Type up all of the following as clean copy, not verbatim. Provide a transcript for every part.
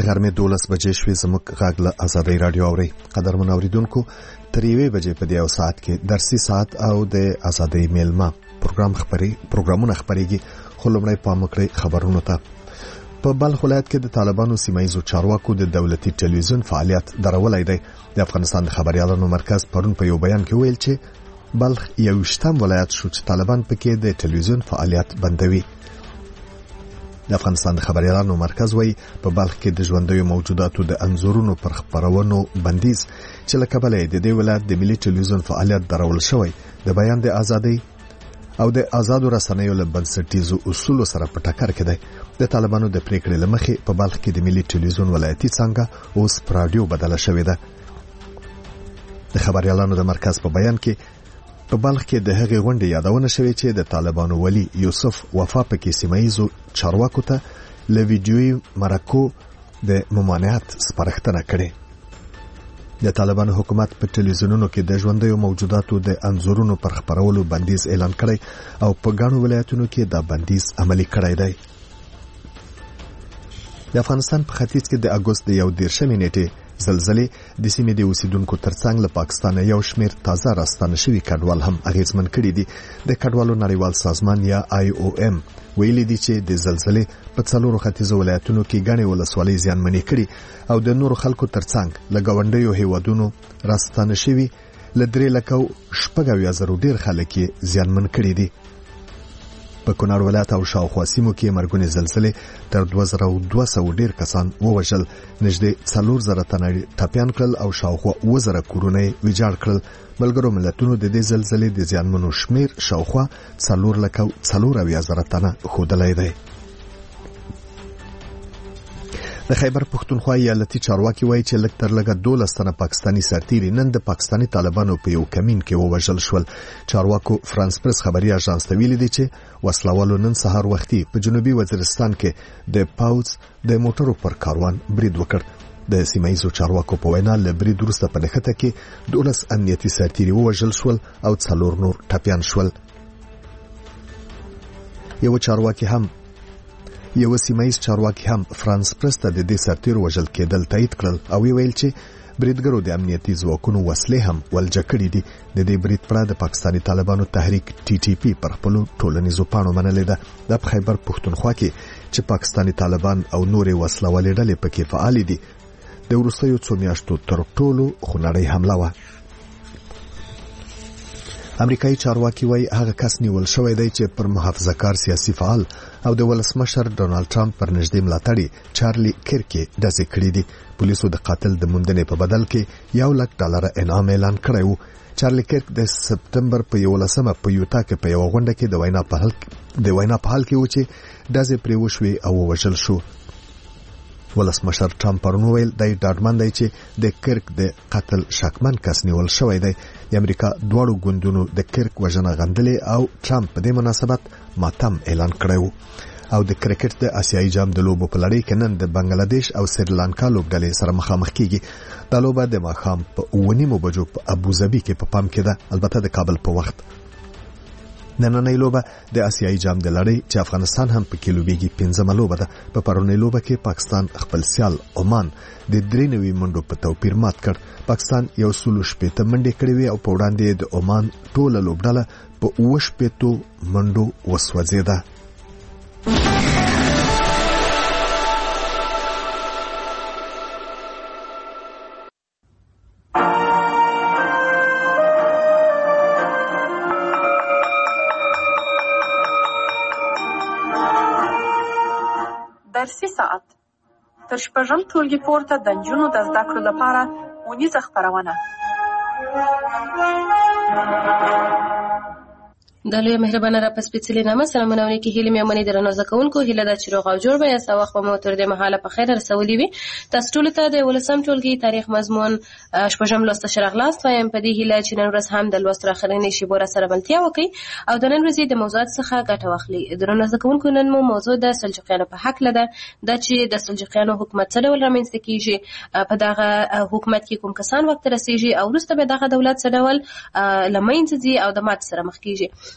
غرمې 12 بجې شوې. زموږ غږ له آزادۍ رادیو اوري. قدرمن اوریدونکو، تر 1 بجې په دې یو ساعت کې درسي ساعت او د آزادۍ میلمه پروګرامونه خبريږي. خو لومړی پام وکړئ خبرونو ته. په بلخ ولایت کې د طالبانو سیمایزو چارواکو د دولتي ټلویزیون فعالیت درولای دی. د افغانستان د خبريالانو مرکز پرون په یو بیان کې ویل چې بلخ یو شتم ولایت شو چې طالبان پکې د ټلویزیون فعالیت بندوي. د افغانستان د خبريالانو مرکز وایي په بلخ کې د ژوندیو موجوداتو د انځورونو پر خبرونو بندیز چې له کبله د دې ولایت د ملي ټلویزیون فعالیت درول شوی د بیان د ازادۍ او د آزادو رسنیو له بنسټیزو اصولو سره په ټکر کې دی. د طالبانو د پریکړې لمخې په بلخ کې د ملي ټلویزیون ولایتي څنګه اوس رادیو بدله شوې ده. د خبريالانو د مرکز په بیان کې په بلخ کې د هغې غونډې یادونه شوې چې د طالبانو ولی یوسف وفا پکې سیمایزو چارواکو ته له ویډیوي مرکو د ممانعت سپارښتنه کړې. د طالبانو حکومت په ټلویزیونونو کې د ژوندیو موجوداتو د انځورونو پر خبرولو بندیز اعلان کړی او په ګڼو ولایتونو کې دا بندیز عملی کړی دی. د افغانستان په ختیځ کې د اګوست د 11 نیټې زلزلې د سیمې د اوسیدونکو ترڅنګ له پاکستان یو شمیر تازه راستانه شوي کډوال هم اغیزمن کړي دي. د کډوالو نړیوال سازمان یا IOM ویلي دي چې د زلزلې په 4 ختیځو ولایتونو کې ګڼې ولسوالۍ زیانمنې کړي او د نورو خلکو ترڅنګ له ګاونډیو هیوادونو راستانه شوي له 3,000 ډیر خلک زیانمن کړي دي. په کونړ ولایت او شاوخوا سیمو کې مرګونې زلزلې تر 2200 ډیر کسان ووژل، نږدې 4000 تنه ټپيان کړل او شاوخوا 2000 کورونه ویجاړ کړل. ملګرو ملتونو د دې زلزلې د زیانمنو شمیر شاوخوا 4,40,000 تنه ښودلی دی. د خیبر پښتونخوا ایالتي چارواکي وایي چې لږ تر لږه 12 تنه پاکستاني سرتیري نن د پاکستاني طالبانو په یو کمین کې ووژل شول. چارواکو فرانس پریس خبري اژانس ته ویلي دي چې وسلوالو نن سهار وختي په جنوبي وزیرستان کې د پاوز د موټرو پر کاروان برید وکړ. د سیمایزو چارواکو په وینا له برید وروسته په نښته کې 12 امنیتي سرتیري ووژل شول او 4 نور ټپيان شول. یو سیمایز چارواکي هم فرانس پریس ته د دې سرتیرو وژل کېدل تایید کړل او ویل چې بریدګرو د امنیتي ځواکونو وسلې هم ولجه کړې دي. د دې برید پر د پاکستاني طالبانو تحریک TTP پر خپل ټولنیزو پاڼو منلې ده. د خیبر پښتونخوا کې چې پاکستاني طالبان او نورې وسلوالې ډلې پکې فعال دي د وروستیو 2 میاشتو تر ټولو خونړۍ حمله وه. امریکایي چارواکي وایي هغه کس نیول شوی دی چې پر محافظه‌کار سیاسي فعال او د ولسمشر ډونالد ټرمپ پر نږدې ملاتړي چارلی کیرکي ډزې کړې دي. پولیسو د قاتل د موندنې په بدل کې $1,00,000 انعام اعلان کړی و. چارلی کیرک د سپتمبر په 11 په یوتا کې په یو غونډه کې د وینا په حال کې و چې ډزې پرې وشوې او وژل شو. ولسمشر ټرمپ پرون ویل دی ډاډمن دی چې د کیرک د قتل شکمن کس نیول شوی دی. د امریکا دواړو ګوندونو د کیرک وژنه غندلې او ټرمپ په دې مناسبت ماتم اعلان کړی و. او د کرکټ د آسیایي جام د لوبو په لړۍ کې نن د بنگلاديش او سریلانکا لوبډلې سره مخامخ کیږي. دا لوبه د ماښام په 9:30 بجو په ابوظبي کې په پام کې ده، البته د کابل په وخت. نننۍ لوبه د آسیایي جام د لړۍ چې افغانستان هم پکې لوبېږي 15مه لوبه ده. په پرونۍ لوبه کې پاکستان خپل سیال عمان د 93 منډو په توپیر مات کړ. پاکستان 160 منډې کړې وې او په وړاندې د عمان ټوله لوبډله په 80 منډو وسوځېده. درسي ساعت تر شپږم ټولګي پورته د نجونو د زده کړو لپاره اونیزه خپرونه. د لوی مهربانه را پسپېڅلې نامه سلامونه علیکم. هیله مې منې درنو زکونکو هیله د چروغ او جوړ به یا وخت مو تر دې مهاله په خیر رسولې وي. تاسو ټول ته د ولسم ټولګي تاریخ مضمون شپږم لوست شرغلاست وایم. په دې هیله چې نن ورځ هم د لوست راخرینې شی بوره سره بلتیا وکړي او د نن ورځې د موضوعات څخه ګټه واخلي. درنو زکونکو نن مو موضوع د سلجوقیانو په حق لده د چې د سلجوقیانو حکومت څه ډول رامنځته کیږي، په دغه حکومت کې کوم کسان وخت رسیږي او وروسته به دغه دولت څه ډول لمنځه ځي او د مات سره مخ کیږي.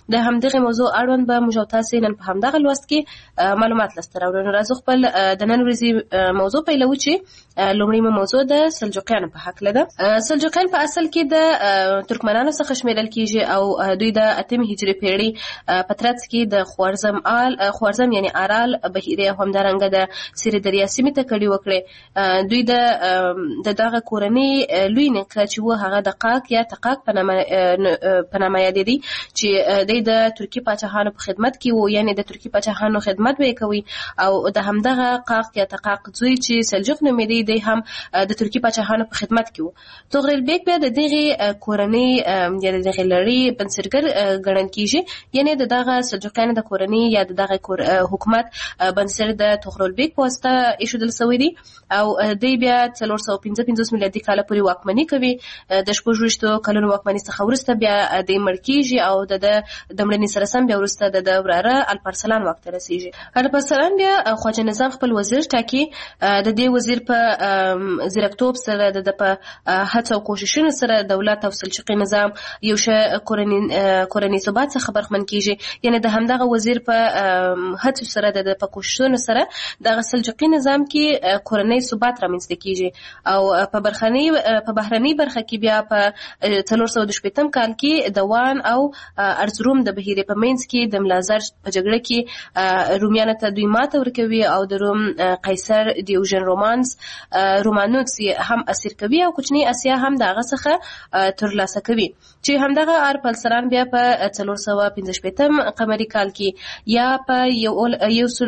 د همدغه موضوع اړوند به موږ تاسو نن په همدغه لوست کې معلومات لاسته راوړو. راځو خپل د نن ورځې موضوع پیلوو چې لومړی موضوع د سلجوقیانو په حق لده. سلجوقیان په اصل کې د ترکمنانو څخه شمیرل کیږي او دوی د 8 هجري پیړۍ په ترڅ کې د خوارزم یعنی آرال بحیره همدارنګه د سیر دریا سیمې ته کډي وکړي. دوی د دغه کورنۍ لوی نکړه چې و هغه د قاق یا تقاق په نامه یادېدي چې د ترکی پاچاهانو په خدمت کې وو، یعنی د ترکی پاچاهانو خدمت به کوي او د همدغه قاق یا تقاق زوی چې سلجوق نومېدی دی هم د ترکی پاچاهانو په خدمت کې وو. طغرل بیگ بیا د دغه کورنۍ یا د دغه لړۍ بنسټګر ګڼل کیږي، یعنی د دغه سلجوقیانو د کورنۍ یا د دغه حکومت بنسټ د طغرل بیگ په واسطه ایښودل شوی دی او دوی بیا 455 میلادي کال پورې واکمني کوي. د 26 کلونو واکمنۍ څخه وروسته بیا د مړ کیږي او د مړنې سره سم بیا وروسته د وراره الپارسلان واک ته رسیږي. الپارسلان بیا خواجه نظام خپل وزیر ټاکي. د دې وزیر په زیرکتوب سره د په هڅو او کوششونو سره دولت او سلجوقي نظام یو کورنۍ ثبات څخه برخمن کیږي، یعنی د همدغه وزیر په هڅو سره د په کوششونو سره د سلجوقي نظام کې کورنۍ ثبات رامنځته کیږي او په بهرنۍ برخه کې بیا په 418 کال کې د وان او ارزروم د بحیره په منځ کې د ملازر په جګړه کې رومیانو ته دوی ماته ورکوي او د روم قیصر دیوژن رومانوکس هم اسیر کوي او کوچنی اسیا هم دغه څخه ترلاسه کوي چې همدغه الپارسلان بیا په 455 قمری کال کې یا په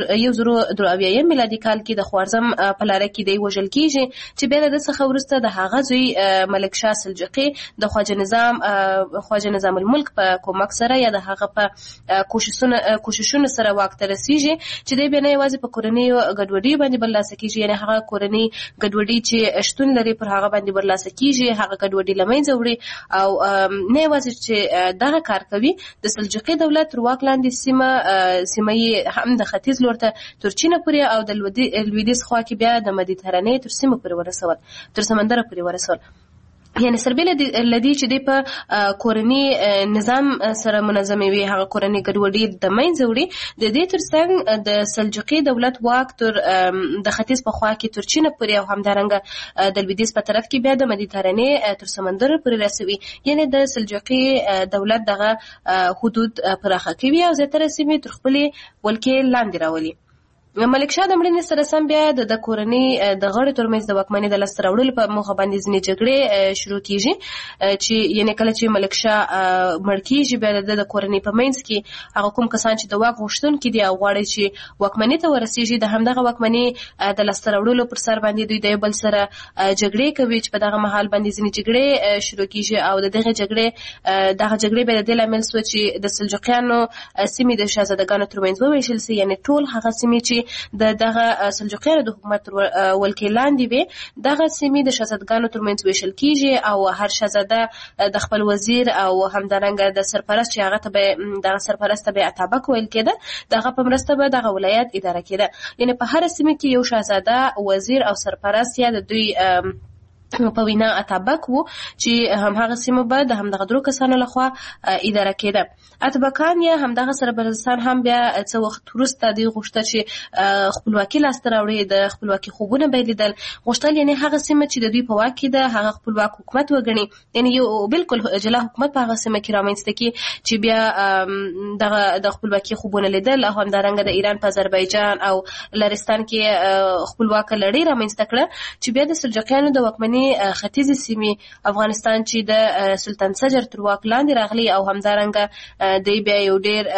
1023 میلادي کال کې د خوارزم په لاره کې دی وژل کیږي چې بیا د څخه ورسته د هغه زوی ملک شاه سلجوقي د خواجه نظام الملک په کومک سره یا د هغه په کوششونو سره واک ته رسیږي چې دی بیا نه یوازې په کورنۍ ګډوډي باندې برلاسه کیږي، یعنی هغه کورنۍ ګډوډي چې شتون لري پر هغه باندې برلاسه کیږي، هغه ګډوډي لمنځه وړي او نه یوازې چې دغه کار کوي د سلجوقي دولت تر واک لاندې سیمه یې هم د ختیځ لور ته تر چین پورې او د لویدیځ خوا کې بیا د مدیترانې تر سیمه پورې ورسول، تر سمندر پورې ورسول. یعنی سربیله لدی چې دی په کورنۍ نظام سره منظمه وي، هغه کورنۍ ګډوډي د منځه وړي. د دې ترڅنګ د سلجوقي دولت واک تر د ختیځ په خوا کې تر چین پورې او همدارنګه د لویدیځ په طرف کې بیا د مدیترانې تر سمندر پورې رسوي، یعنی د سلجوقي دولت دغه حدود پراخه کوي او زیاتره سیمې تر خپلې ولکې لاندې راولي. ملک شاه د مړینې سره سم بیا د کورنۍ د غړو ترمنځ د واکمنۍ د لاسته راوړلو په موخه باندې ځینې جګړې شروع کیږي چې یعنې کله چې ملک شاه مړ کیږي بیا د کورنۍ په منځ کې هغه کوم کسان چې د واک غوښتونکي دي او غواړي چې واکمنۍ ته ورسیږي د همدغه واکمنۍ د لاسته راوړلو پر سر باندې دوی د یو بل سره جګړې کوي چې په دغه مهال باندې ځینې جګړې شروع کیږي او دغه جګړې بیا د دې لامل شوه چې د سلجوقیانو سیمې د شاهزادګانو ترمنځ وویشل سي، یعنی ټول هغه سیمې چې دغه سلجوقیانو د حکومت ولکې لاندې وي دغه سیمې د شاهزادګانو ترمنځ ویشل کیږي او هر شاهزاده د خپل وزیر او همدارنګه د سرپرست چې هغه ته به دغه سرپرست به اتابک ویل کېده دغه په مرسته به دغه ولایت اداره کېده، یعنی په هر سیمه کې یو شاهزاده وزیر او سرپرست یا د دوی په وینا اتابک وو چې همغه سیمه به د همدغه درو کسانو لخوا اداره کېده. اتابکان یا همدغه سرپرستان هم بیا څه وخت وروسته دوی غوښتل چې خپلواکي لاسته راوړي، د خپلواکي خوبونه به لیدل غوښتل، یعنی هغه سیمه چې د دوی په واک کې ده هغه خپلواک حکومت وګڼي، یعنی یو بالکل جلا حکومت په هغه سیمه کې رامنځته کړي چې بیا دغه د خپلواکي خوبونه لیدل او همدارنګه د ایران په آذربایجان او لرستان کې خپلواک لړۍ رامنځته کړه چې بیا د سلجوقیانو د واکمنۍ ختیځې سیمې افغانستان چې د سلطان سجر تر واک لاندې راغلی او همدارنګه دی بیا یو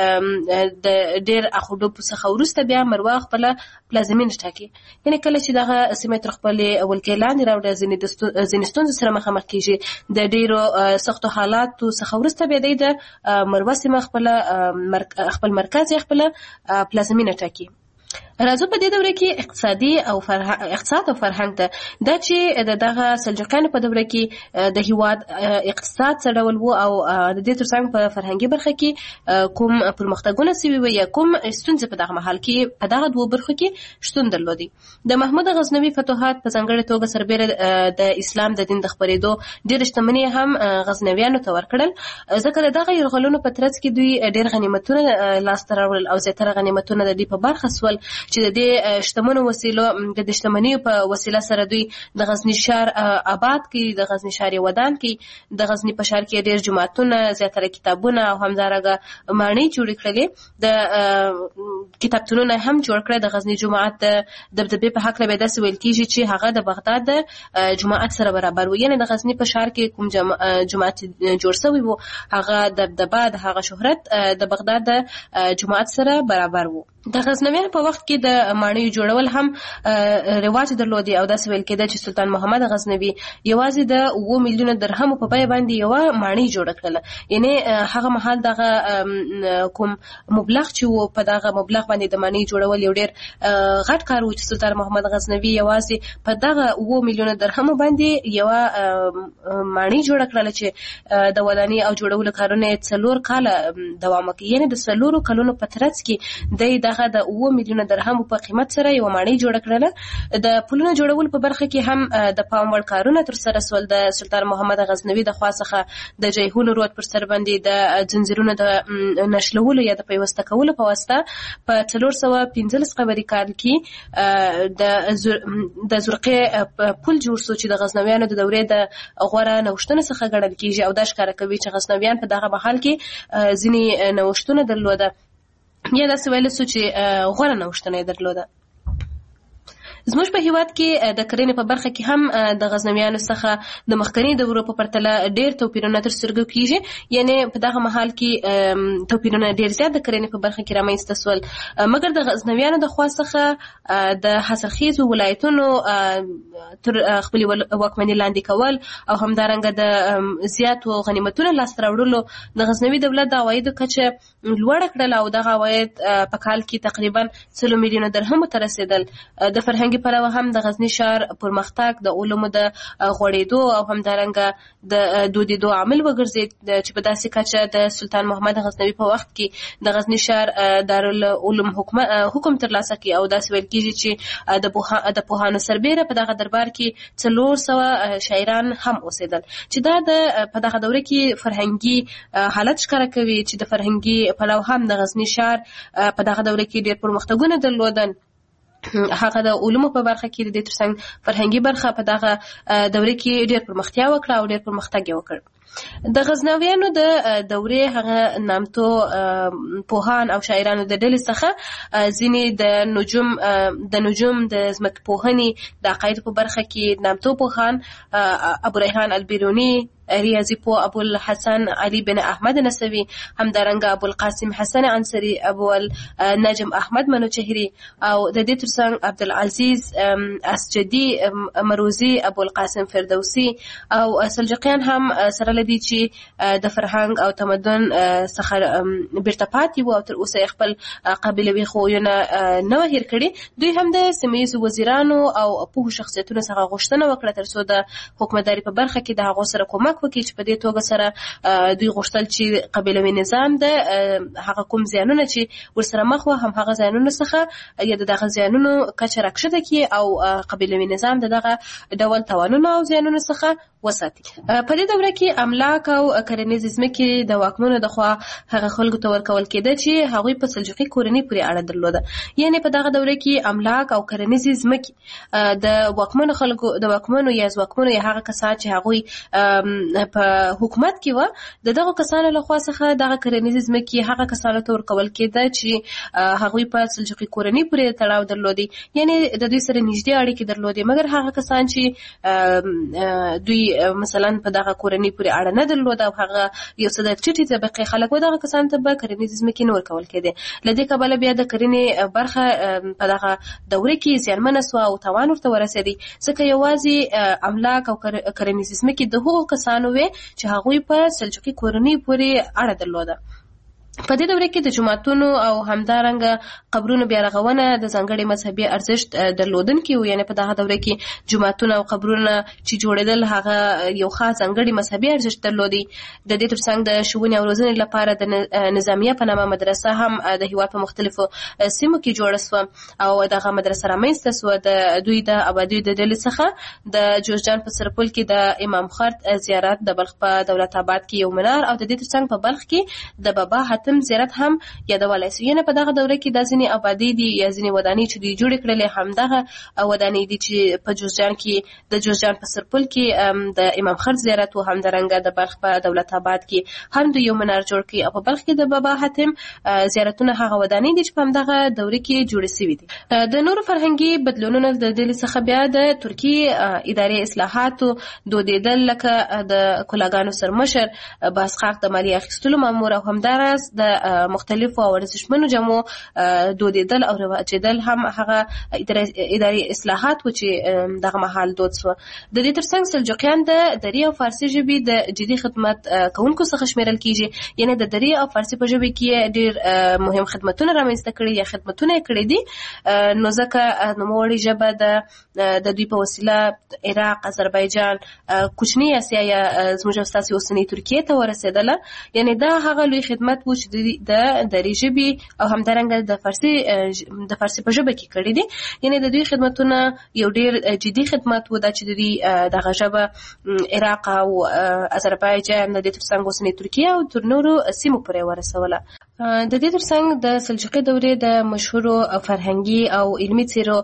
ډېر اخوډوب څخه وروسته بیا مروه خپله پلازمینه ټاکي، یعنی کله چې دغه سیمې تر خپلې ولکې لاندې راوړي ځینې ستونزو سره مخامخ کېږي، د ډېرو سختو حالاتو څخه وروسته بیا دی د مروه سیمه خپل مرکز یې خپله پلازمینه ټاکي. راځو په دې دوره کې اقتصاد او فرهنګ ته دا چې دغه سلجوقیانو په دوره کې د هیواد اقتصاد څه ډول وو او د دې ترڅنګ په فرهنګي برخه کې کوم پرمختګونه سوي وو یا کوم ستونزې په دغه مهال کې په دغه دوه برخو کې شتون درلودي. د محمود غزنوي فتوحات په ځانګړې توګه سربېره د اسلام د دین د خپرېدو ډېر شتمنۍ هم غزنویانو ته ورکړل، ځکه دغه یرغلونو په ترڅ کې دوی ډېر غنیمتونه لاسته راوړل او زیاتره غنیمتونه د دوی په برخه سول چې د دې شتمنو وسیلو د شتمنیو په وسیله سره دوی د غزنی ښار آباد کړي، د غزنی ښار ودان کړي، د غزنی په ښار کې ډېر جوماتونه، زیاتره کتابونه او همدارنګه ماڼۍ جوړې کړلې، د کتابتونونه هم جوړ کړل. د غزنی جومات د دبدبې په هکله به داسې ویل کېږي چې هغه د بغداد د جومات سره برابر و، یعنې د غزنی په ښار کې کوم جومات جوړ شوی و هغه دبدبه د هغه شهرت د بغداد د جومات سره برابر و. د غزنویانو په وخت کې د ماڼیو جوړول هم رواج درلودي او داسې ویل کېده چې سلطان محمد غزنوي یوازې د 9 میلیونه درهمو په بیه باندې یوه ماڼۍ جوړه کړله، یعنې هغه مهال دغه کوم مبلغ چې و په دغه مبلغ باندې د ماڼۍ جوړول یو ډېر غټ کار و چې سلطان محمد غزنوي یوازې په دغه 9 میلیونه درهمو باندې یوه ماڼۍ جوړه کړله چې د ودانۍ او جوړولو کارونه یې 4 کاله دوام وکړي، یعنې د 4 کلونو په ترڅ کې د 9 میلیونه درهمو په قیمت سره یو ماڼۍ جوړه کړله. د پلونو جوړول په برخه کې هم د پام وړ کارونه ترسره سول. د سلطان محمد غزنوي د خوا څخه د جیهون رود پر سر باندې د ځنځیرونو د نښلولو یا د پیوسته کولو په واسطه په 415 قبري کال کې د زرقې پل جوړ سو چې د غزنویانو د دورې د غوره نوښتونو څخه ګڼل کېږي او دا ښکاره کوي چې غزنویان په دغه مهال کې ځینې نوښتونه درلوده یا داسې ویلی سو چې غوره نوښتونه یې درلوده. زموږ په هیواد کې د کرنې په برخه کې هم د غزنویانو څخه د مخکني دورو په پرتله ډېر توپیرونه تر سترګو کېږي، یعنې په دغه مهال کې توپیرونه ډېر زیات د کرنې په برخه کې رامنځته سول، مګر د غزنویانو د خوا څخه د حاصلخیزو ولایتونو تر خپلې واکمنۍ لاندې کول او همدارنګه د زیاتو غنیمتونو لاسته راوړلو د غزنوي دولت د عوایدو کچه لوړه کړله او دغه عواید په کال کې تقریبا 4 میلیونه درهمو ته رسېدل. د فرهنګي پلوه هم د غزنی ښار پرمختګ د علومو د غوړېدو او همدارنګه د دودېدو عامل وګرځېد چې په داسې کچه د سلطان محمد غزنوي په وخت کې د غزنی ښار دارالعلوم حکم ترلاسه کړي او داسې ویل کېږي چې د پوهانو سربېره په دغه دربار کې 400 شاعران هم اوسېدل، چې دا په دغه دوره کې فرهنګي حالت ښکاره کوي چې د فرهنګي پلوه هم د غزنی ښار په دغه دوره کې ډېر پرمختګونه درلودل. هغه د علومو په برخه کې د دې ترڅنګ فرهنګي برخه په دغه دوره کې ډېر پرمختیا وکړه او ډېر پرمختګ یې وکړ. د غزنویانو د دورې هغه نامتو پوهان او شاعرانو د ډلې څخه ځینې د نجوم د ځمکپوهنې د عقایدو په برخه کې نامتو پوهان ابو ریحان البیرونی، ریاضی پو ابو الحسن علي بن احمد نسوي، همدارنګه ابو القاسم حسن عنصري، ابو النجم احمد منوچهري او د دې ترڅنګ عبدالعزیز اسجدي مروزي، ابو القاسم فردوسي او سلجوقیان هم سره لدي چې د فرهنګ او تمدن څخه بیرته پاتې وو او تر اوسه خپل قبیلوي خویونه نه هیر کړي. دوی هم د سیمه وزیرانو او په شخصیتونو څخه غوښتنه وکړه ترڅو د حکومتداري په برخه کې د هغو سره کومک وکړي چې په دې توګه سره دوی غوښتل چې قبیلوي نظام د هغه کوم زیانونه چې ورسره مخ وو هم هغه زیانونه څخه یا دغه زیانونو کچه راکښته کړي او قبیلوي نظام دغه ډول تاوانونه او زیانونه څخه وساتي. په دې دوره کې املاک او کرنیزې ځمکې د واکمنو د خوا هغه خلکو ته ورکول کېده چې هغوی په سلجوقي کورنۍ پورې اړه درلوده، یعنې په دغه دوره کې املاک او کرنیزې ځمکې د واکمنو خلکو د واکمنو یا ځواکمنو یا هغه کسان چې هغوی په حکومت کې و د دغه کسانو لخوا څخه دغه کرنیزې ځمکې هغه کسانو ته ورکول کېده چې هغوی په سلجوقي کورنۍ پورې تړاو درلودي، یعنې د دوی سره نږدې اړیکې درلودې، مګر هغه کسان چې دوی مثلا په دغه کورنۍ پورې اړه نه درلوده او هغه یو څه د ټیټې طبقې خلک و دغه کسانو ته به کرنیزې ځمکې نه ورکول کېدې. له دې کبله بیا د کرنې برخه په دغه دوره کې زیانمنه سوه او تاوان ورته ورسېدی، ځکه یوازې املاک او کرنیزې ځمکې د هغو کسانو وې چې هغوی په سلجوقي کورنۍ پورې اړه درلوده. په دې دوره کې د جماعتونو او همدارنګه قبرونو بیا رغونه د ځانګړي مذهبي ارزښت درلودونکي وو. یعنې په دغه دوره کې جماعتونه او قبرونه چې جوړېدل هغه یو خاص ځانګړي مذهبي ارزښت درلودي. د دې ترڅنګ د ښوونې او روزنې لپاره د نظامیه په نامه مدرسه هم د هېواد په مختلفو سیمو کې جوړه سوه او دغه مدرسه رامنځته سوه. د دوی د آبادیو د ډلې څخه د جوزجان په سرپل کې د امام خرد زیارت، د بلخ په دولت آباد کې یو منار او د دې ترڅنګ په بلخ کې د بابا حاتم زیارت هم یادولای سو. یعنې په دغه دوره کې د ځینې آبادي دي یا ځینې ودانۍ چې دوی جوړې کړلې همدغه ودانۍ دي چې په جوزجان کې د جوزجان په سرپل کې د امام خرد زیارت او همدارنګه د بلخ په دولت آباد کې هم دوی یو منار جوړ کړي او په بلخ کې د بابا حاتم زیارتونه هغه ودانۍ دي چې په همدغه دوره کې جوړې شوي دي. د نورو فرهنګي بدلونونو د ډلې څخه بیا د ترکیې اداري اصلاحاتو دودېدل، لکه د کلاګانو سرمشر باسقاق د مالیې اخیستلو مامور او همداراز د مختلفو او ارزښتمنو جامو دودېدل او رواجېدل هم هغه اداري اصلاحات و چې دغه مهال دود سوه. د دې ترڅنګ سلجوقیان د دري او فارسي ژبې د جدي خدمت کوونکو څخه شمیرل کیږي. یعنې د دري او فارسي په ژبه کې ډېر مهم خدمتونه رامنځته کړي یا خدمتونه یې کړي دي، نو ځکه نوموړې ژبه د دوی په وسیله عراق، آذربایجان، کوچنۍ اسیا یا زموږ او ستاسې اوسنۍ ترکیې ته ورسېدله. یعنې دا هغه لوی خدمت و چې د دري ژبې او همدارنګه د فارسي په ژبه کې کړي دي. یعنې د دوی خدمتونه یو ډېر جدي خدمت و، دا چې د دوی دغه ژبه عراق او آذربایجان، د دې ترڅنګ اوسنۍ ترکیه او تر نورو سیمو پورې ورسوله. د دې ترڅنګ د سلجوقي دورې د مشهورو فرهنګي او علمي څیرو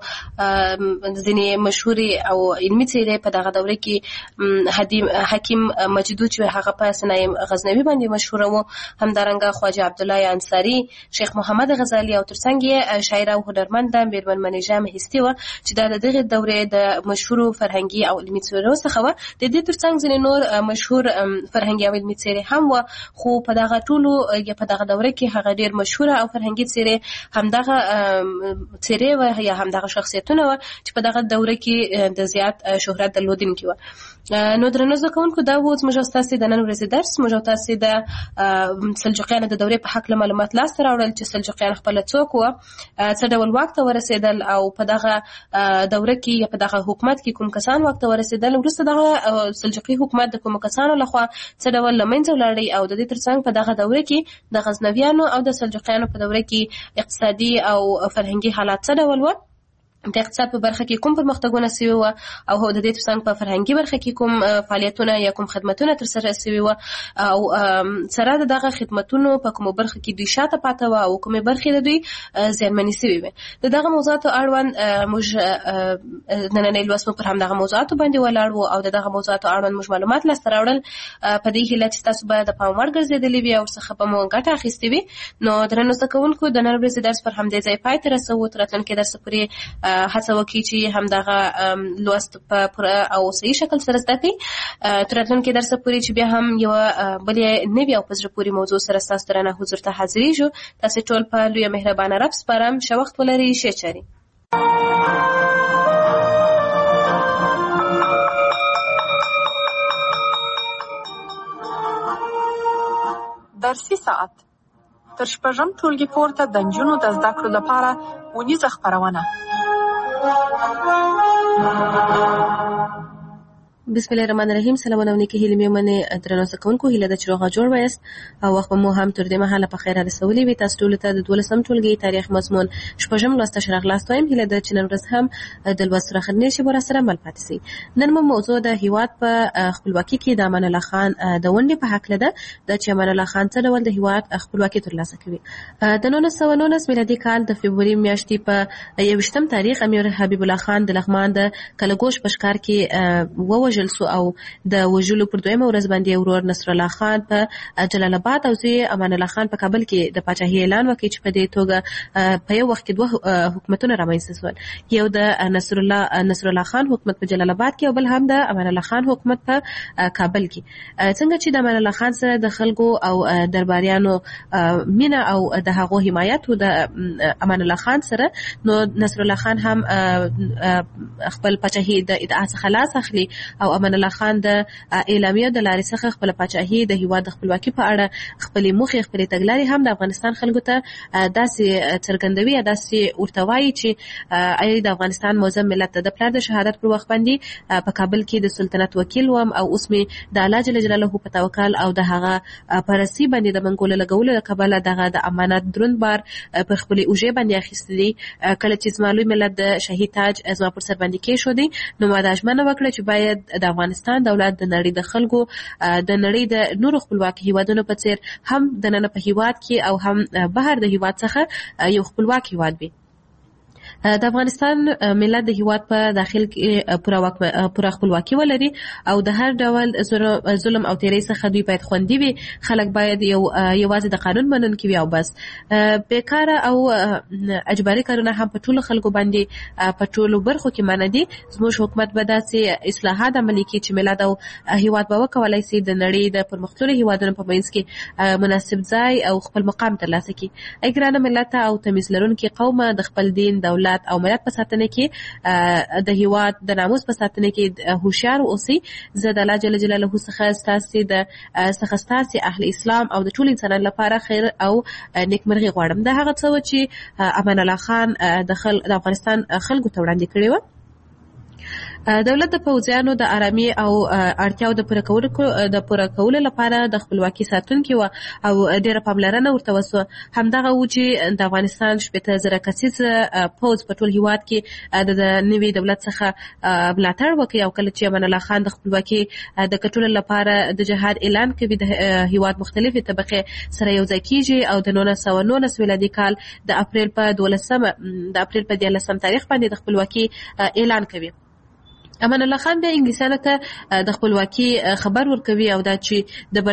ځینې مشهورې او علمي څیرې په دغه دوره کې حکیم مجدو چې هغه په سنایم غزنوي باندې مشهوره و، همدارنګه خواجه عبدالله انصاري، شیخ محمد غزالی او ترڅنګ یې شاعره او هنرمنده میرمن منیژه مهستي وه چې دا د دغې دورې د مشهورو فرهنګي او علمي څیرو څخه وه. د دې ترڅنګ ځینې نور مشهور فرهنګي او علمي څیرې هم وه، خو په دغه ټولو یا په دغه دوره کې هغه ډېر مشهوره او فرهنګي څیرې همدغه څیرې وه یا همدغه شخصیتونه وه چې په دغه دوره کې د زیات شهرت درلودونکي وه. نو درنو زده کوونکو، دا و زموږ او ستاسې د نن ورځې درس. موږ او تاسې د سلجوقیانو د دورې په هکله معلومات لاسته راوړل چې سلجوقیان خپله څوک وه، څه ډول واک ته ورسېدل او په دغه دوره کې یا په دغه حکومت کې کوم کسان واک ته ورسېدل، وروسته دغه سلجوقي حکومت د کومو کسانو لخوا څه ډول له منځه ولاړی او د دې ترڅنګ په دغه دوره کې د غزنویانو او د سلجوقیانو په دوره کې اقتصادي او فرهنګي حالات څه ډول وه، د اقتصاد په برخه کې کوم پرمختګونه سوي وه او د دې ترڅنګ په فرهنګي برخه کې کوم فعالیتونه یا کوم خدمتونه ترسره سوي وه او سره د دغه خدمتونو په کومو برخه کې دوی شاته پاته وه او کومې برخې د دوی زیانمنې سوي وې. د دغه موضوعاتو اړوند موږ نننی لوست پر همدغه موضوعاتو باندې ولاړ وو او د دغه موضوعاتو اړوند موږ معلومات لاسته راوړل په دې هیله چې تاسو به د پام وړ ګرځېدلي وي او ورڅخه به مو ګټه اخیستې وي. نو درنو زده کوونکو، د نن ورځې درس پر همدې ځای پای ته رسوو. تر راتلونکي درس پورې هڅه وکړئ چې همدغه لوست په پوره او صحیح شکل سره زده کړئ. تر راتلونکي درس پورې چې بیا هم یوه بلې نوې او په زړه پورې موضوع سره ستاسو درنه حضور ته حاضرېږو. تاسې ټول په لویه مهربانه رب سپارم. ښه وخت ولرئ. ښې چارې. درسي ساعت تر شپږم ټولګي پورته د نجونو د زده کړو لپاره ونیزه خپرونه. بسم الله الرحمن الرحیم. سلامونه او نیکې هیلې مې منې درنو زده کوونکو، هیله ده چې روغه جوړ وایاست او وخت به مو هم تر دې مهاله په خیر رسولي وي. تاسو ټولو ته د 12م ټولګي تاریخ مضمون شپږم لوست ته ښه راغلاست وایم. هیله ده چې نن ورځ هم د لوست سره خدمت شي ورسره مل پاتې سي. نن مو موضوع د هیواد په خپلواکي کې د امان الله خان د ونډې په هکله ده، د چې امان الله خان څه ډول د هیواد خپلواکي ترلاسه کوي. د 1919 میلادي کال د فبروري میاشتې په 21م تاریخ امیر حبیب الله خان د لغمان د کلګوش په ښکار کې ووژل سو او د وژلو پر دویمه ورځ باندې ورور نصر الله خان په جلال آباد او زوی امان الله خان په کابل کې د پاچاهۍ اعلان وکړ چې په دې توګه په یو وخت کې دوه حکومتونه رامنځته شول، یو د نصر الله خان حکومت په جلال آباد کې او بل هم د امان الله خان حکومت په کابل کې. څنګه چې د امان الله خان سره د خلکو او درباریانو مینه او د هغو حمایت او د امان الله خان سره، نو نصر الله خان هم خپل پاچاهۍ د ادعا څخه خلاص اخلي او او امان الله خان د اعلامیه د لارې څخه خپل پاچاهي د هیواد د خپلواکي په اړه خپل موخې خپل تګلارې هم د افغانستان خلکو ته داسې څرګندوي یا داسې ورته وایي چې د افغانستان معظم ملت د پلار د شهادت پر وخت باندې په کابل کې د سلطنت وکیل وم او اوس مې د الله جل جلاله په توکل او د هغه پرسي باندې د منګولو لګولو د کبله دغه د امانت دروند بار پر خپل اوجه باندې اخیستی دي. کله چې زما لوی ملت د شهید تاج زما پر سر باندې کې شو دي نو ما د ژمنه وکړه چې باید د افغانستان دولت د نړۍ د خلکو د نړۍ د نورو خپلواکي هیوادونو په څیر هم د نن په هیواد کې او هم بهر د هیواد څخه یو خپلواک هیواد وي. د افغانستان ملت د هیواد په داخل کې پوره خپلواکي ولري او د هر ډول ظلم او تیری څخه دوی باید خوندي وي. خلک باید یوازې د قانون منونکي وي او بس. بیکاره او اجباري کارونه هم په ټولو خلکو باندې په ټولو برخو کې منع دي. زموږ حکومت به داسې اصلاحات عملي کړي چې ملت او هیواد به وکولای شي د نړۍ د پرمختللو هیوادونو په منځ کې مناسب ځای او خپل مقام ترلاسه کړي. ای ګرانه ملت او تمیز لرونکي قومه د خپل دین دولت او ملت په ساتنه کې د هیواد د ناموس په ساتنه کې هوښیار اوسئ. زه د الله جل جلاله څخه ستاسې اهل اسلام او د ټول انسانانو لپاره خیر او نیکمرغي غواړم. دا هغه څه چې امان الله خان د افغانستان خلکو ته وړاندې کړی و. دولت د پوځیانو د آرامي او اړتیاو د پوره کولو لپاره د خپلواکي ساتونکي و او ډیره پاملرنه ورته وسوه. همدغه و چې د افغانستان 80,000 کسیز پوځ په ټول هیواد کې د نوي دولت څخه ملاتړ وکړي او کله چې امان الله خان د خپلواکي د ګټلو لپاره د جهاد اعلان کوي د هیواد مختلفې طبقې سره یو ځای کیږي او د 1919 میلادي کال د اپریل په 13 تاریخ باندې د خپلواکي اعلان کوي. امان الله خان د انګلیسانو ته د خپلواکي خبر ورکوي او دا چې د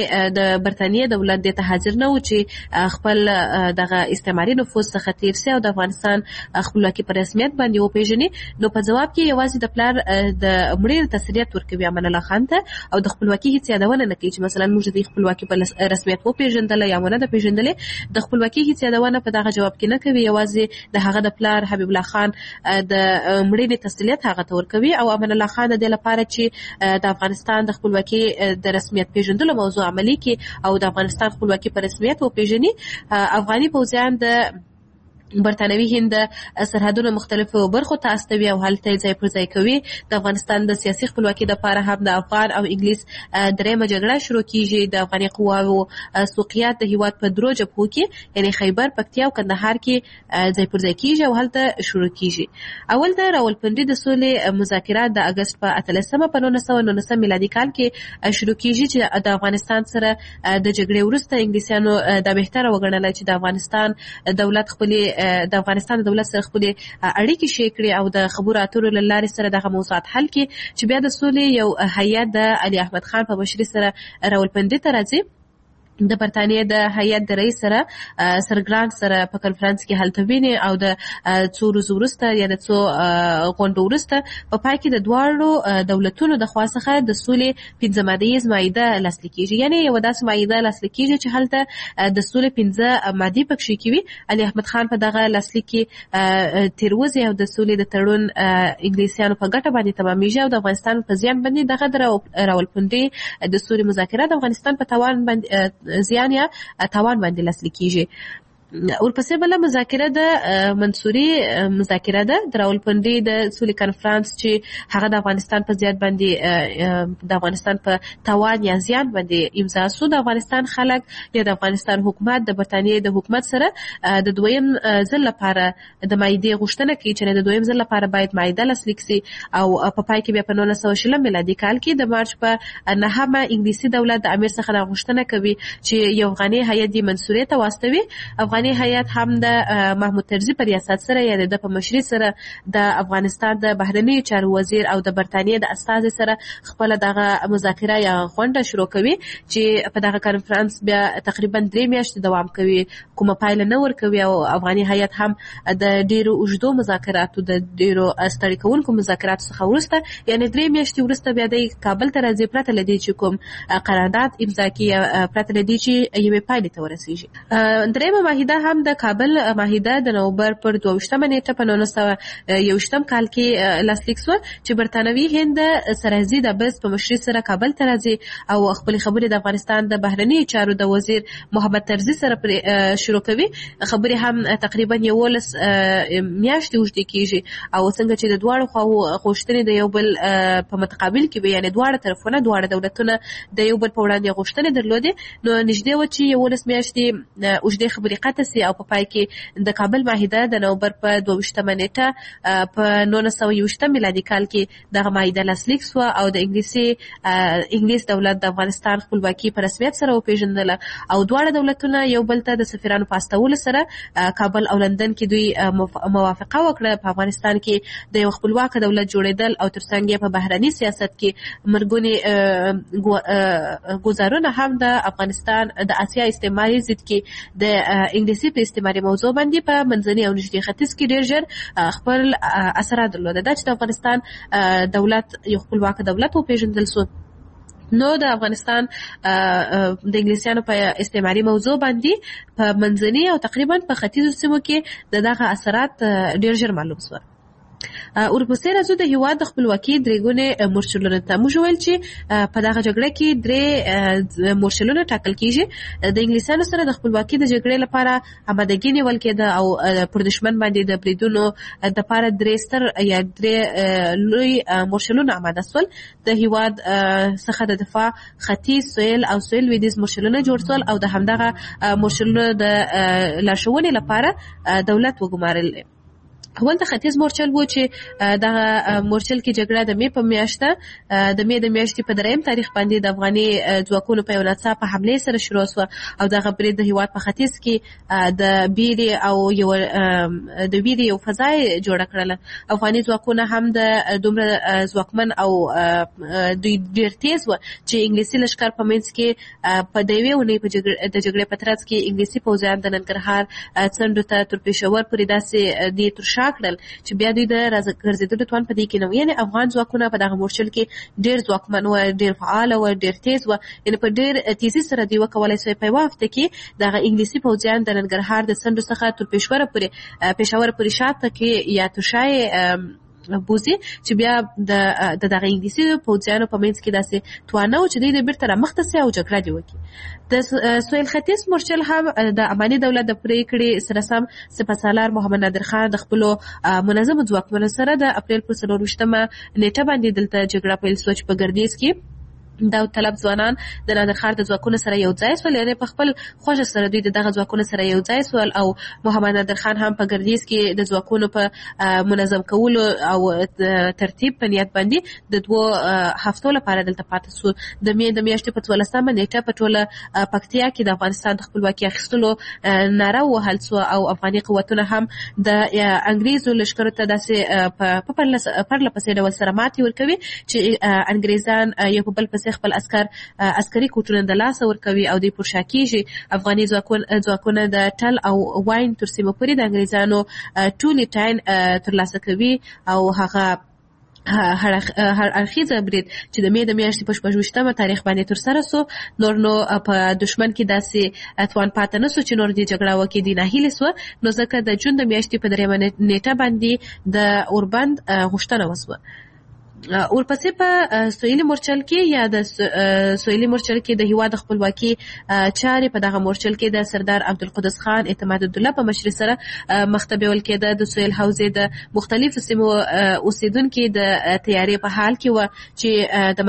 برتانیې دولت د ته حاضر نه و چې خپل دغه استعماري نفوذ څخه تیر سي او د افغانستان خپلواکي په رسمیت باندې وپیژني. نو په جواب کې یوازې د پلار د مړي تسلیت ورکوي امان الله خان ته او د خپلواکي هیڅ یادونه نه کوي چې مثلا موږ د خپلواکي په رسمیت وپیژندل یا نه د پیژندلې. د خپلواکي هیڅ یادونه په دغه جواب کې نه کوي. یوازې د هغه د پلار حبیب الله خان د مړي تسلیت هغه ته ورکوي او امان الله خان د لپاره چې د افغانستان د خپلواکي د رسمیت پیژندلو موضوع عملي کې او د افغانستان خپلواکي په رسمیت وپیژني. افغاني پوځیان د برتانوي هند سرحدونو مختلفو برخو ته استوي او هلته ځای پر ځای کوي. د افغانستان د سیاسي خپلواکي لپاره هم د افغان او انګلیس درېمه جګړه شروع کیږي. د افغاني قواو سوقیات د هیواد په درو جبهو کې یعنی خیبر، پکتیا او کندهار کې ځای پر ځای کیږي او هلته شروع کیږي. اول د راولپنډي د سولې مذاکرات د اگست په 18 په 1919 میلادي کال کې شروع کیږي چې د افغانستان سره د جګړې وروسته انګلیسانو د بهتره وګڼل چې د افغانستان دولت د افغانستان دولت سره خپل اړیکې شې کړې او د خبرو اترو لارې سره دغه موضوعات حل کړي چې بیا د سولې یو هیئت د علي احمد خان په مشرۍ سره راولپنډي ته راځي. د برتانیې د هیئت د رئیس سره سر ګرانټ سره په کنفرانس کې هلته ویني او د څو ورځې وروسته یا د څو غونډو وروسته په پای کې د دواړو دولتونو د خوا څخه د سولې 15 مادیز مایده لاسلیک کیږي. یعنی یو داسې مایده لاسلیک کیږي چې هلته د سولې 15 مادې پکې کیږي. علي احمد خان په دغه لاسلیک کې تیروځي او د سولې د تړون انګلیسیانو په ګټه باندې تمامېږي او د افغانستان په زیان باندې دغه راولپنډي د سولې مذاکرات د افغانستان په توان باندې زیان یا توان باندې لاسلیک کیږي. ورپسې بل مذاکره د منصوري مذاکره ده د راولپنډي د سولې کانفرنس چې هغه د افغانستان په زیات باندې د افغانستان په توان یا زیان باندې امضا شو. د افغانستان خلک یا د افغانستان حکومت د برتانیې د حکومت سره د دویم ځل لپاره د مایدې غوښتنه کوي چې د دویم ځل لپاره باید مایده لاسلیک شي او په پای کې بیا په 1920 میلادي کال کې د مارچ په 9 انګلیسي دولت د امیر څخه غوښتنه کوي چې یو افغاني هیئت د منصوري ته واستوي. افغاني هیئت هم د محمود طرزي په ریاست سره یا د په مشرۍ سره د افغانستان د بهرنیو چارو وزیر او د برتانیې د استازي سره خپل دغه مذاکره یا غونډه شروع کوي چې په دغه کانفرنس بیا تقریبا 3 میاشتې دوام کوي. کومه پایله نه ورکوي او افغاني هیئت هم د ډیرو اوږدو مذاکراتو د ډیرو ستړي کوونکو مذاکراتو څخه وروسته یعنی 3 میاشتې وروسته بیا د کابل ته راځي پرته لدی چې کوم قرارداد امضا کړي پرته لدی چې یوې پایلې ته ورسیږي. درېمه معاهده معاهده هم د کابل معاهده د نومبر پر 22 نیټه په 1921 کال کې لاسلیک شو چې برتانوي هند سرحدي دبس په مشري سره کابل ته راځي او خپل خبرې د افغانستان د بهرنی چارو د وزیر محمد طرزي سره شروع کوي. خبرې هم تقریبا 11 میاشتې اوږدې کیږي او څنګه چې د دواړو خواو غوښتنې د یو بل په متقابل کې به یعنی دواړه طرفونه دواړه دولتونه د یو بل په وړاندې غوښتنې درلودې نو نږدې و چې 11 میاشتې اوږدې خبرې قطع سي او په پای کې د کابل معاهده د نومبر په 22 نیټه په 1920 میلادي کال کې دغه معاهده لاسلیک شو او د انګلیس دولت د افغانستان خپلواکي په رسمیت سره وپیژندله او دواړه دولتونه یو بل ته د سفیرانو په استولو سره کابل او لندن کې دوی موافقه وکړه په افغانستان کې د یو خپلواک دولت جوړیدل او ترڅنګ په بهرني سیاست کې مرګونی گزارونه هم د افغانستان د اسیا استعماري ضد کې د انګلیسي په استعماري موضوع باندې په منځني او نږدې ختیځ کې ډېر ژر خپل اثرات درلوده. دا چې د افغانستان دولت یو خپلواک دولت وپیژندل شو نو د افغانستان د انګلیسیانو په استعماري موضوع باندې په منځني او تقریبا په ختیځو سیمو کې دغه اثرات ډېر ژر معلوم شو. ورپسې راځو د هیواد د خپلواکي درې ګونې مورچلونو ته. موږ ویل چې په دغه جګړه کې درې مورچلونه ټاکل کیږي. د انګلیسانو سره د خپلواکي د جګړې لپاره آمادګي نیول کېده او پر دشمن باندې د بریدونو د لپاره درې ستر یا درې لوی مورچلونه آماده شول. د هیواد څخه د دفاع ختیځ سویل او سویل لویدیځ مورچلونه جوړ شول او د همدغه مورچلونو د لارښوونې لپاره دولت وګمارل. اول د ختیځ مورچل و چې دغه مورچل کې جګړه د مې په میاشته د میاشتې په 3 تاریخ باندې د افغاني ځواکونو په یو ناڅاپه حمله سره شروع شو او دغه برید د هیواد په ختیځ کې د بیري او یو فضا جوړ کړل. افغاني ځواکونه هم د دومره ځواکمن او دوی ډېر تیز و چې انګلیسي لشکر په منځ کې په دوی ونې په جګړې په ترڅ کې انګلیسي پوځیان د ننګرهار څنډو ته تر پېښور پورې داسې دی تر شا کړل چې بیا دوی د ګرځېدلو توان په دې کې نه و. یعنې افغان ځواکونه په دغه مورچل کې ډېر ځواکمن و، ډېر فعال و، ډېر تیز و. یعنې په ډېر تیزي سره دوی وکولای شوی په یوه هفته کې دغه انګلیسي پوځیان د ننګرهار د څنډو څخه تر پېښور پورې شاته کې یا ترشای بوزي چې بیا د دغه انګلیسي پوځیانو په منځ کې داسې توانه و چې دوی د بیرته رامخته سي او جګړه دې وکړي. د سویل ختیځ مورچل هم د اماني دولت د پرېکړې سره سم سپهسالار محمد نادر خان د خپلو منظمو ځواکمنو سره د اپریل پر 24 نیټه باندې دلته جګړه پیل شوه چې په ګردیز کې داود طلب ځوانان د نادر خان د ځواکونو سره یو ځای شول. یعنې په خپل خوښه سره دوی دغه ځواکونو سره یو ځای شول او محمد نادر خان هم په ګردیز کې د ځواکونو په منظم کولو او ترتیب په نیت باندې د 2 هفتو لپاره دلته پاتې شو. د میاشتې په 14 نیټه په ټوله پکتیا کې د افغانستان د خپلواکۍ اخیستلو ناره ووهل شوه او افغاني قوتونه هم د انګریزو لښکرو ته داسې په پرله پسې ډول سره ماتې ورکوي چې انګریزان یو په بل پسې خپل عسکري کوټونه د لاسه ورکوي او دوی پرشا کیږي. افغاني ځواکونه د ټل او واین تر سیمو پورې د انګریزانو ټولې ټاین ترلاسه کوي او هغه هر اړخیزه برید چې د میاشتې په 28 تاریخ باندې ترسره سو. نو په دشمن کې داسې توان پاتې نه سو چې نور دې جګړه وکړي. دي ناهیلې سو نو ځکه د جون د میاشتې په 3 نیټه باندې د اوربند غوښتنه وسوه. ورپسې په سویلي مورچل کې یا د سویلي مورچل کې د هیواد خپلواکي چارې په دغه مورچل کې د سردار عبدالقدس خان اعتماد الدوله په مشرۍ سره مخته بیول کېده. د سویل حوزې د مختلفو سیمو اوسیدونکي د تیارې په حال کې و چې د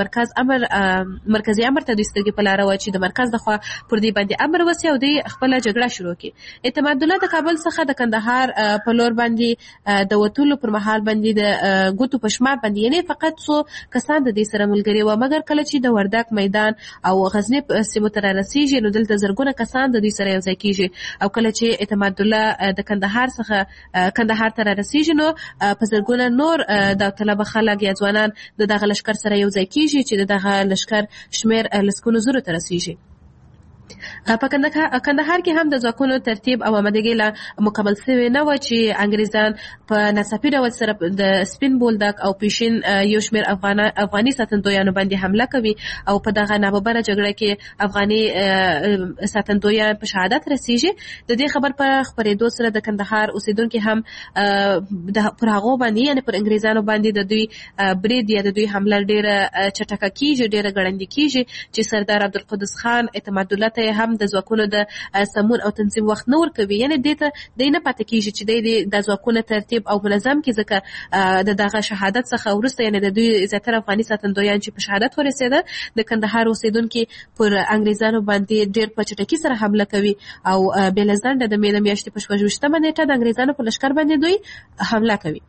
مرکزي امر ته دوی سترګې په لاره و چې د مرکز لخوا پر دوی باندې امر وسي او دوی خپله جګړه شروع کړي. اعتماد الدوله د کابل څخه د کندهار په لور باندې د وتلو پر مهال باندې د ګوتو په شمار باندې یعنې فقط څو کسان د دې سره ملګري و، مګر کله چې د وردګ میدان او غزنی سیمو ته رارسیږي نو دلته زرګونه کسان د دې سره یو ځای کیږي او کله چې اعتماد الله د کندهار ته رارسیږي نو په زرګونه نور د طلبه خلک یا ځوانان دغه لشکر سره یو ځای کیږي چې دغه لشکر شمیر لسکونو زرو ته رسیږي. په کندهار کې هم د ځواکونو ترتیب او آمادګي لا مکمل شوی نه و چې انګریزان په ناڅاپي ډول سره د سپین بولدک او پیشین یو شمېر افغاني ساتندویانو باندې حمله کوي او په دغه ناببره جګړه کې افغاني ساتندویان په شهادت رسیږي. د دې خبر په خپرېدو سره د کندهار اوسیدونکو هم پر هغه باندې یعنی پر انګریزانو باندې د دوی برید یا د دوی حمله ډېره چټکه کیږي، ډېره ګړندۍ کیږي چې سردار عبدالقدوس خان اعتماد الله ته هم د ځواکونو د سمون او تنظیم وخت نه ورکوي. یعنی دې ته د نه پاتې کیږي چې د ځواکونو ترتیب او منظم کې ځکه د دغه شهادت څخه وروسته یعنی د دوی زیاتره افغاني ساتندویان چې په شهادت ورسېدل د کندهار اوسیدونکو پر انګریزانو باندې ډېر په چټکۍ سره حمله کوي او بل ځنډ د میاشتې په 28مه نیټه د انګریزانو په لشکر باندې دوی حمله کوي.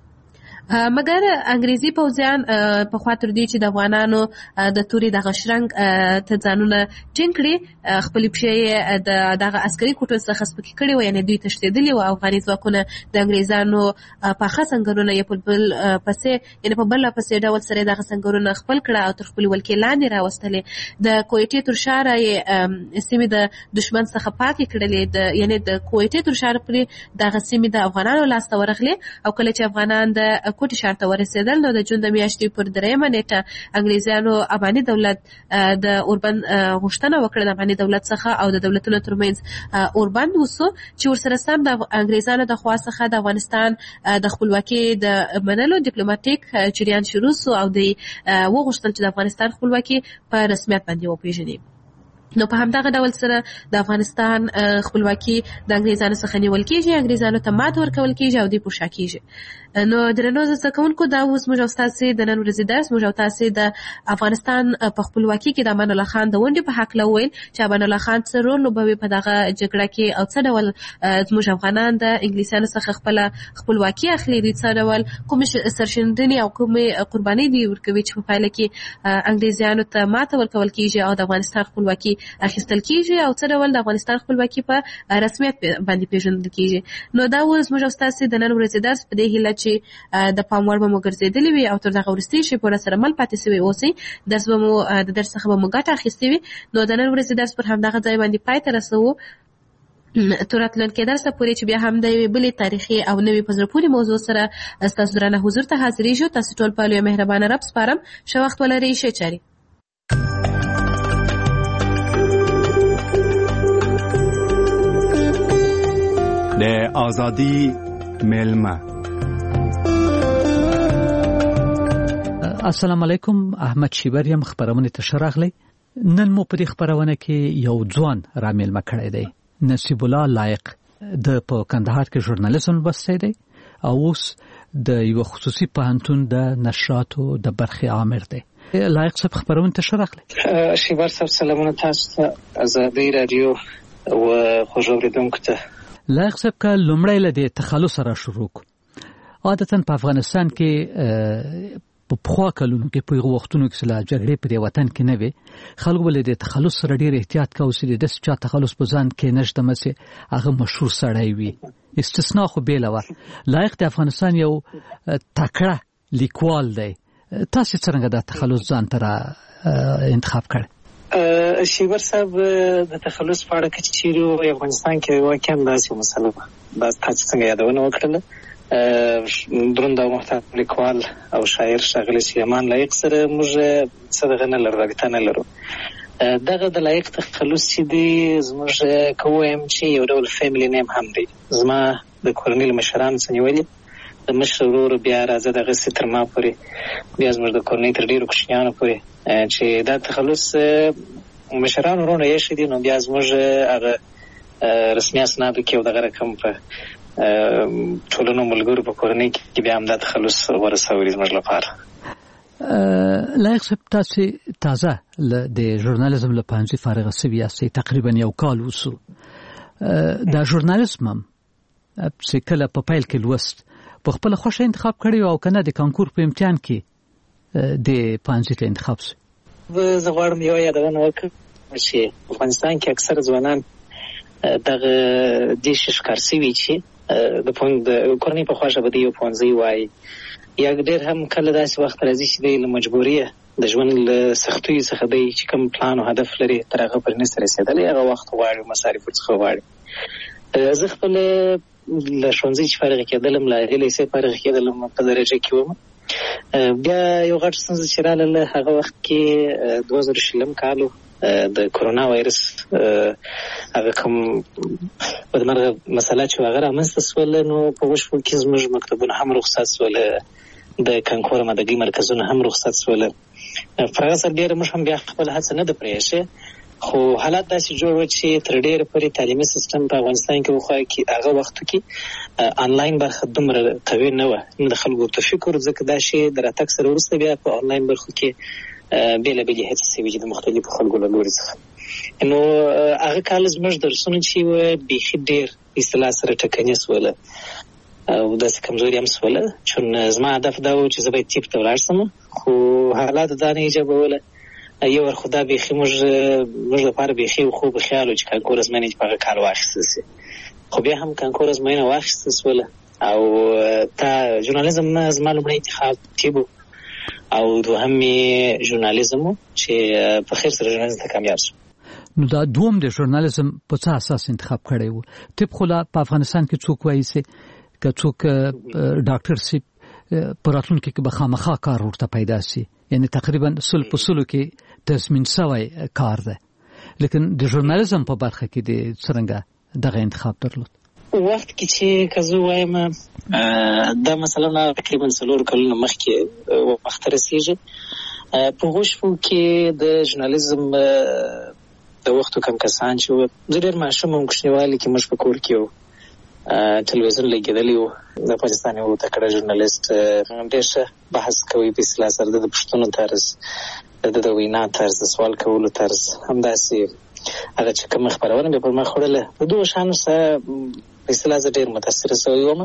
مګر انګریزي پوځیان په خاطر دي چې د افغانانو د توري د غشرنګ ته ځانونه ټینګ کړي، خپل پښې د دغه عسکري کوټو څخه سپکې کړي و، یعنی دوی تښتېدلي و. افغاني ځواکونه د انګریزانو په خاصنګرونه یې په بل پسې یعنی په بل پسې ډول سره دغه څنګرونه خپل کړه او تر خپل ولکې لاندې راوستلې. د کویټې تر شاره یې سیمې د دشمن څخه پاکې کړلې، یعنی د کویټې تر شاره پورې دغه سیمې د افغانانو لاسته ورغلې او کله چې افغانان د کوټې شهر ته ورسېدل نو د جون د میاشتې پر 3مه نیټه انګریزانو افغاني دولت د اوربند غوښتنه وکړه د افغاني دولت څخه او د دولتونو ترمنځ اوربند وسو چې ورسره سم د انګریزانو د خوا څخه د افغانستان د خپلواکۍ د منلو ډیپلوماټیک جریان شروع سو او د وغوښتل چې د افغانستان خپلواکۍ په رسمیت باندې وپیژني. نو په همدغه ډول سره د افغانستان خپلواکي د انګریزانو څخه نیول کیږي، انګریزانو ته مات ورکول کیږي او دوی پوښا کیږي. نو درنو زده کوونکو دا اوس موږ تاسو د نن ورځې درس موږ تاسو د افغانستان په خپلواکي کې د امان الله خان د ونډې په حق لویل چې امان الله خان څه رول لوبوي په دغه جګړه کې او څه ډول موږ افغانان د انګلیسانو څخه خپل خپلواکي اخلي، د څه ډول کوم سرشندنې او کوم قرباني دی ورکوي چې په پایله کې انګریزانو ته ماته ورکول کیږي او د افغانستان خپلواکي اخیستل کیږي او څه ډول د افغانستان خپلواکي په رسمیت باندې پیژندل کیږي. نو دا اوس موږ تاسو د نن ورځې درس په دې هیله چې د پام وړ به مو ګرځېدلی وي او تر دغه وروستي شي پورې سره مل پاتې سوي اوسئ. درس به مو د درس څخه به مو ګټه اخیستې وي. نو د نن ورځې درس پر همدغه ځای باندې پای ته رسوو تر راتلونکي درسه پورې چې بیا هم د یوې بلې تاریخي او نوې په زړه پورې موضوع سره ستاسو درانه حضور ته حاضرېږو. تاسو ټول په لوی مهربانه رب سپارم. ښه وخت ولرئ. ښه چارې. د آزادی میلمه. السلام علیکم، احمد شیبر یم، خبرونه ته شراغلی. نن مو په دې خبرونه کې یو ځوان را میلمه کړی دی، نصیب الله لایق. د په کندهار کې ژورنالیزم لوستی دی او اوس د یو خصوصي پوهنتون د نشراتو د برخې عامر دی. لایق صاحب خبرونه ته شراغلی. شیبر صاحب سلامونه تاسو ته، آزادی رادیو او خوږ اوریدونکو ته. لایق صاحب که لومړی له دې تخلص را شروع کو. عادتا په افغانستان کې په پخوا کلونو کې په وختونو کې سلا جګړې په وطن کې نه وي، خلکو ولې د تخلص سره ډېر احتیاط کوي چې د چا تخلص په ځان کې نشته مسه هغه مشهور سړی وي. استثناء خو بیل و. لایق د افغانستان یو تکړه لیکوال دی. تاسو څنګه د تخلص ځان تر انتخاب کړ؟ شیبر صاحب د تخلص په اړه کې چې افغانستان کې واقعا داسې مسله ده. بس تاسو څنګه یادونه وکړله دروند او محترم لیکوال او شاعر ښاغلی سلیمان لایق سره موږ څه نه لرو، رابطه نه لرو. دغه د لایق تخلص چې دی زموږ کوم چې یو ډول فیملی نیم هم دی. زما د کورنۍ له مشرانو څخه نیولې، د مشر ورور بیا راځه دغه ستر ما پورې، بیا زموږ د کورنۍ تر ډیرو کوچنیانو پورې چې دا تخلص مشرانو ورونه یې شدي. نو بیا زموږ هغه رسمي اسنادو کې یو دغه رقم په ټولنو ملګرو په کورنۍ کې بیا هم دا تخلص ورسوي زموږ لپاره. لایق صاحب تاسو تازه د ژورنالیزم له پوهنځي فارغ شوي یاستئ، تقریبا یو کال وسو. دا ژورنالیزم چې کله په پیل کې لوست په خپل خوښه انتخاب کړی او کنه د کانکور په امتحان کې د پوهنځي ته انتخاب شو؟ زه غواړم یو یادونه وکړم چې افغانستان کې اکثر ځوانان دغه د ښکار سوي چې د کورنۍ په خواږه به د یو پوهنځي وایي، یا ډېر هم کله داسې وخت راځي چې د مجبوریه د ژوند له سختیو څخه دی چې کوم پلان او هدف لري تر هغه پورې نشي رسېدلی، هغه وخت غواړي، مصارف ورڅخه غواړي. زه خپل له ښوونځي چې فارغ کېدلم، له عالي لیسې فارغ کېدلم په درجه کې وم. بیا یو غټ ستونزه چې راغله هغه وخت کې 2020 کال د کرونا وایرس هغه کوم بدمرغه مسله چې هغه رامنځته شوله، نو په وشو کې زموږ مکتبونه هم رخصت شوله، د کانکور مدګي مرکزونه هم رخصت شوله. فرغه سره ډېر موږ هم بیا خپل هڅه نه ده پرېښې، خو حالات داسې جوړ و چې تر ډېره پورې تعلیمي سیستم په افغانستان کې وخوا کې هغه وختو کې آنلاین برخه دومره قوي نه وه، نه د خلکو ورته فکر، ځکه دا شی د راتګ سره وروسته بیا په آنلاین برخو کې بېلابېلې هڅې شوي چې د مختلفو خلکو له لوري څخه. نو هغه کال زموږ درسونه چې وه بیخي ډېر اصطلاح سره ټکنۍ شوله او داسې کمزوري هم شوله، چون زما هدف دا و چې زه باید طب ته ولاړ شم، خو حالاتو دا نه ایجابوله. یو ور خدا بیخي موږ لپاره بیخي خوب خیال و چې کانکور ازموینې په هغه کال واخیستل شي، خو بیا هم کانکور ازموینه واخیستل شوله. او تا ژورنالیزم زما لومړی انتخاب طب او دوهم ژورنالیزم چې په خیر سره ژورنالیزم ته کامیاب شو. نو دا دوم د ژورنالیزم په څه اساس انتخاب کړی و؟ طب خو په افغانستان کې څوک وایي چې که څوک ډاکټر سي په راتلونکي کې به خامخا کار ورته پیدا شي، یعنی تقریبا 100% کې تضمین شوی کار ده، لیکن د ژورنالیزم په برخه کې د څرنګه دغه انتخاب درلود؟ وخت کې چې کزو وایم دا مثلا تقریبا 4 کلونه مخکې وخت رسیږي، په غوښو کې د ژورنالیزم د وختو کم کسان چې زه ډېر ماشوم وم، کوچنیوالي کې موږ په کور کې وو، ټلویزیون لګېدلی و، د پاکستان یو تکړه ژورنالیست ډېر ښه بحث کوي په اصطلاح سره، د پوښتنو طرز، د وینا طرز، د سوال کولو طرز، همداسې هغه چې کومه خپرونه به پر ما خوړله، د دغو شیانو سره په اصطلاح زه ډېر متاثره شوی وم.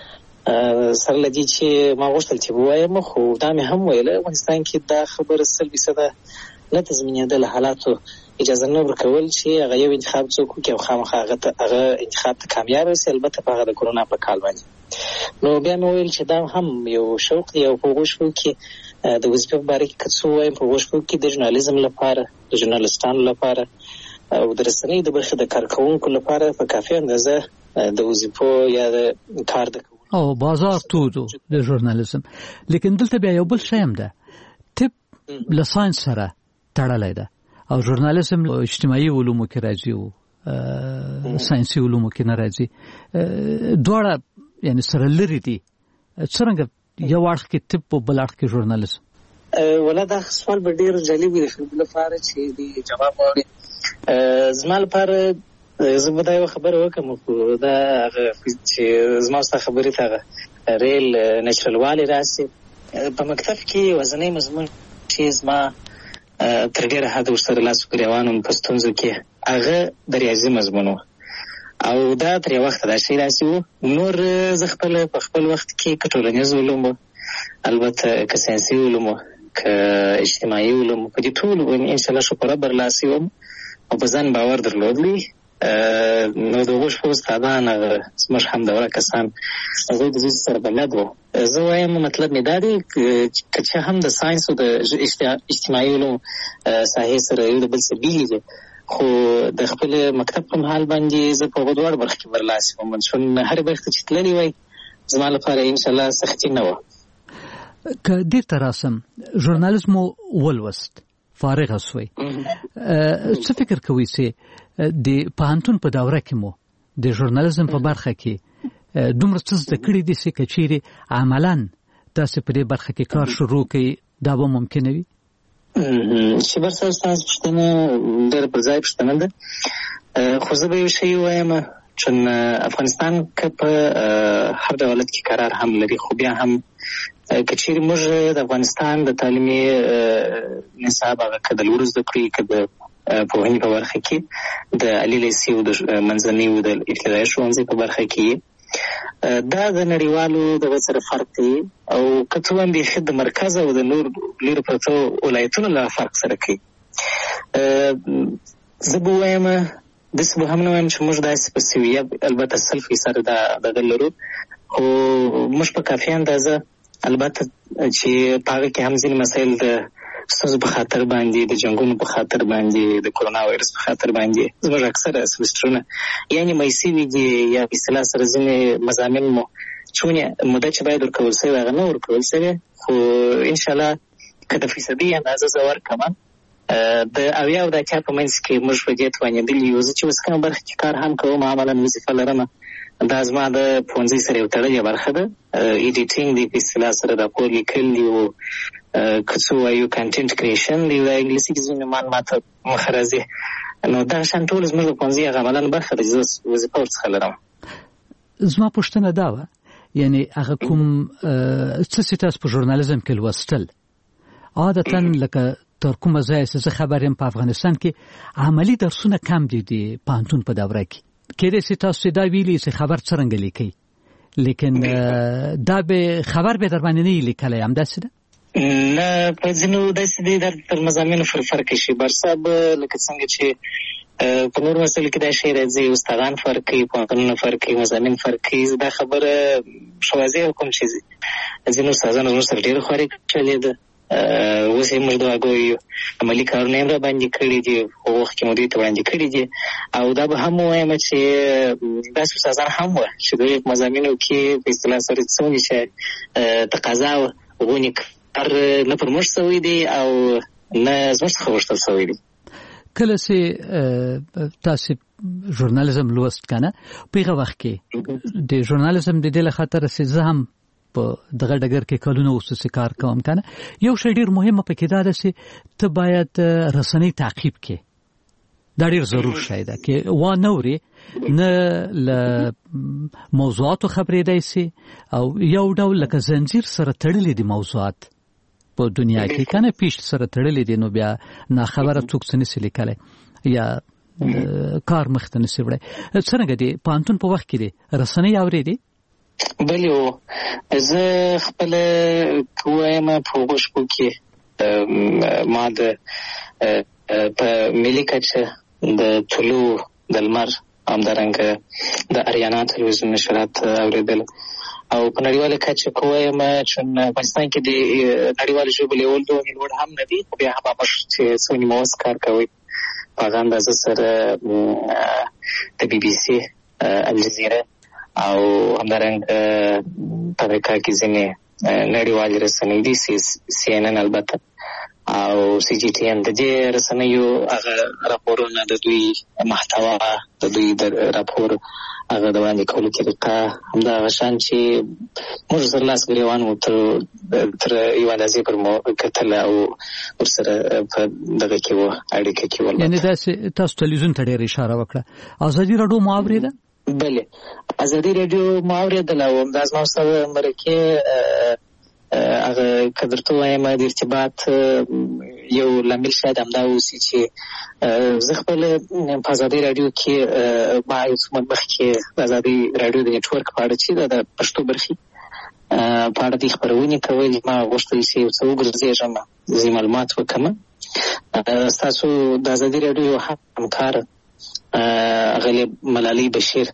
سره له دې چې ما غوښتل چې ووایم، خو دا مې هم ویله افغانستان کې دا خبره 100% نه تضمینېدله، حالاتو اجازه نه ورکول چې هغه یو انتخاب څوک وکړي او خامخا هغه انتخاب ته کامیاب شي، البته په هغه د کرونا په کال باندې. نو بیا مې ویل چې دا هم یو شوق دی، او په غوښو کې د وظیفې په باره کې که څه ووایم، په غوښو کې د ژورنالیزم لپاره، د ژورنالستانو لپاره او د رسنۍ د برخې د کارکوونکو لپاره په کافي اندازه د وظیفو یا د کار د او بازار تودو د ژورنالیزم. لیکن دلته بیا یو بل شی هم ده، طب له ساینس سره تړلی ده او ژورنالیزم اجتماعي علومو کې راځي او ساینسي علومو کې نه راځي، دواړه یعنی سره لري دي، څرنګه یو اړخ کې طب او بل اړخ کې ژورنالیزم؟ ولا دا سوال به ډېر جالب وي خلکو لپاره چې د جواب واوري. زما لپاره زه به دا یو خبره وکړم، خو دا هغه چې زما ستا خبرې ته هغه ریل نیچرل والی راسي په مکتب کې وزنی مضمون چې زما تر ډېره حده ورسره لاس ګریوان وم په ستونزو کې، هغه د ریاضي مضمون و، او دا تر یو وخته دا شی راسي و. نور زه په خپل وخت کې که ټولنیز علوم و، البته که ساینسي علوم و، که اجتماعي علوم، په دې ټولو انشاءالله شکره برلاسي وم او په ځان باور درلودلی. نو د هغو شپو استادان زموږ همدوره کسان هغوی د دې سره بلد وو. زه وایم مطلب مې دا دی که چې هم د ساینس او د اجتماعي علوم ساحې سره یو د بل څه بیلې دي، خو د خپل مکتب په مهال باندې زه په هغو دواړو برخو کې برلاسي وم، چون هرې برخې ته چې تللی وای زما لپاره انشاءالله سختي نه وه. که دې ته راسم، ژورنالیزم ولوست، فارغه شوی، څه فکر کوئ چې د پوهنتون په دوره کې مو د ژورنالیزم په برخه کې دومره څه زده کړي دي چې که چیرې عملاً تاسې په دې برخه کې کار شروع کړئ دا به ممکنه وي؟ چې بر سره ستاسو پوښتنه ډېره پر ځای پوښتنه ده، خو زه به یو شی ووایم، چون افغانستان که په هر دولت کې قرار هم لري، خو بیا هم که چیرې موږ د افغانستان د تعلیمي نصاب هغه که د لوړو زده کړو که د پوهنې په برخه کې د عالي لیسې او د منځنیو د ابتدایي ښوونځي په برخه کې دا د نړیوالو دغه سره فرق کوي، او که څه هم بیخي د مرکز او د نور لرې پرتو ولایتونو له فرق سره کوي. زه به ووایم داسې به هم نه وایم چې موږ داسې په سویه البته 100% دغه لرو، خو موږ په کافي اندازه البته چې په هغه کې هم ځینې مسایل د ستاسو په خاطر باندې، د جنگونو په خاطر باندې، د کورونا وایرس په خاطر باندې زموږ اکثره سمسترونه یعنی مېسي دي یا په اصطلاح سره ځینې مضامین مو چونه مده چې باید ورکول شي هغه نه ورکول شي، خو ان شاء الله کله فیصدي اندازه زور کمان د اویا د چا په منځ کې موږ په دې توانېدلی یو چې اوس کوم برخه کې کار هم کوم عملاً وظیفه لرم. دا زما د پونځي سره یو تړلې برخه ده، ایډیټینګ دی په اصطلاح سره راپور لیکل دی او کڅو وایو کنټینټ کریشن دی، د انګلیسي کې ځینې معلومات مخرزي. نو دا شان ټول زما په پونځي هغه عملاً برخه ده چې وظیفه ورڅخه لرم. زما پوښتنه دا و، یعنی هغه کوم څه تاسو په ژورنالیزم کې لوستل عادتاً لکه تر کومه ځای څه خبرم په افغانستان کې عملی درسونه کم دي پانتون په دوره کې کېدې چې تاسو دا ویلي چې خبر څنګه لیکي، لیکن دا به خبر به در باندې نه لیکلای هم داسې ده نه په ځینو داسې دي در تر مضامینو فرق شي برساب لکه څنګه چې په نور مسلو کې دا شی راځي استادان فرق کوي، پوهنتونونه فرق کوي، مضامین فرق کوي. دا خبره شوازی کوم شي ځینو استادانو زموږ سره ډېر خواري چلې ده، اوس یې موږ دعا کوو عملي کارونه یې را باندې کړي دي، وخت کې مو دې ته وړاندې کړي دي. او دا به هم وایم چې داسې استادان هم وه چې دوی په مضامینو کې په اصطلاح سره څومره چې تقاضا غونې کار نه پر موږ شوی دی او نه زموږ څخه غوښتل شوی دی. کله چې تاسو ژورنالیزم لوست کنه په هغه وخت کې د ژورنالیزم د دې خاطر چې زه هم په دغه ډګر کې کلونه وسوسه کار کوم کنه، یو شی ډیر مهمه پکې دا ده چې ته باید رسنۍ تعقیب کې، دا ډیر ضرور شی ده کې و نوري نه ل موضوعاتو خبرې دی سي او یو ډول لکه زنجیر سره تړلې دي موضوعات په دنیا کې کنه پیش سره تړلې دي، نو بیا نه خبره څوک څه نشي لیکلای یا کار مخته نشي وړي. څنګه دي پانتون په وخت کې دي رسنۍ اورېدي؟ بلیو زه خپل کوم په وښکو کې ما د په ملي کچه د طلوع د لمر همدارنګه د اریانا تلویزیون نشرات اوریدل او په نړیواله کچه کوم چې افغانستان کې د نړیوال ژبې لیول دوه لوړ هم نه دي، خو بیا هم چې څونی موس کار کوي په اندازه سره د بي بي سي، الجزیره او همدارنګه په امریکا کې ځینې نړیوالې رسنۍ دي، سی ان ان البته او سی جی ټي ان. د دې رسنیو هغه راپورونه د دوی محتوا د دوی د راپور هغه د وړاندې کولو طریقه همدغه شان چې موږ سره لاس ګریوان وو تر یو اندازې پر مو کتل او ورسره په دغه کې وو اړیکه کې ول. یعنی تاسو تلویزیون ته ډېر اشاره وکړه. ازادي راډیو مو اورېده؟ بله ازادي راډیو مو اورېدل او دا زما سره مرکه هغه کدرته وایم د ارتباط یو لامل شاید همدا اوسي چې زه خپل په ازادي راډیو کې ما یو څه مخکې د ازادي راډیو د نیټورک په اړه چې د پښتو برخې په اړه د خبرونې کول ما غوښتل چې یو څه وګرځېږم، ځینې معلومات وکړم. ستاسو د ازادي راډیو همکار غلیب ملالۍ بشیر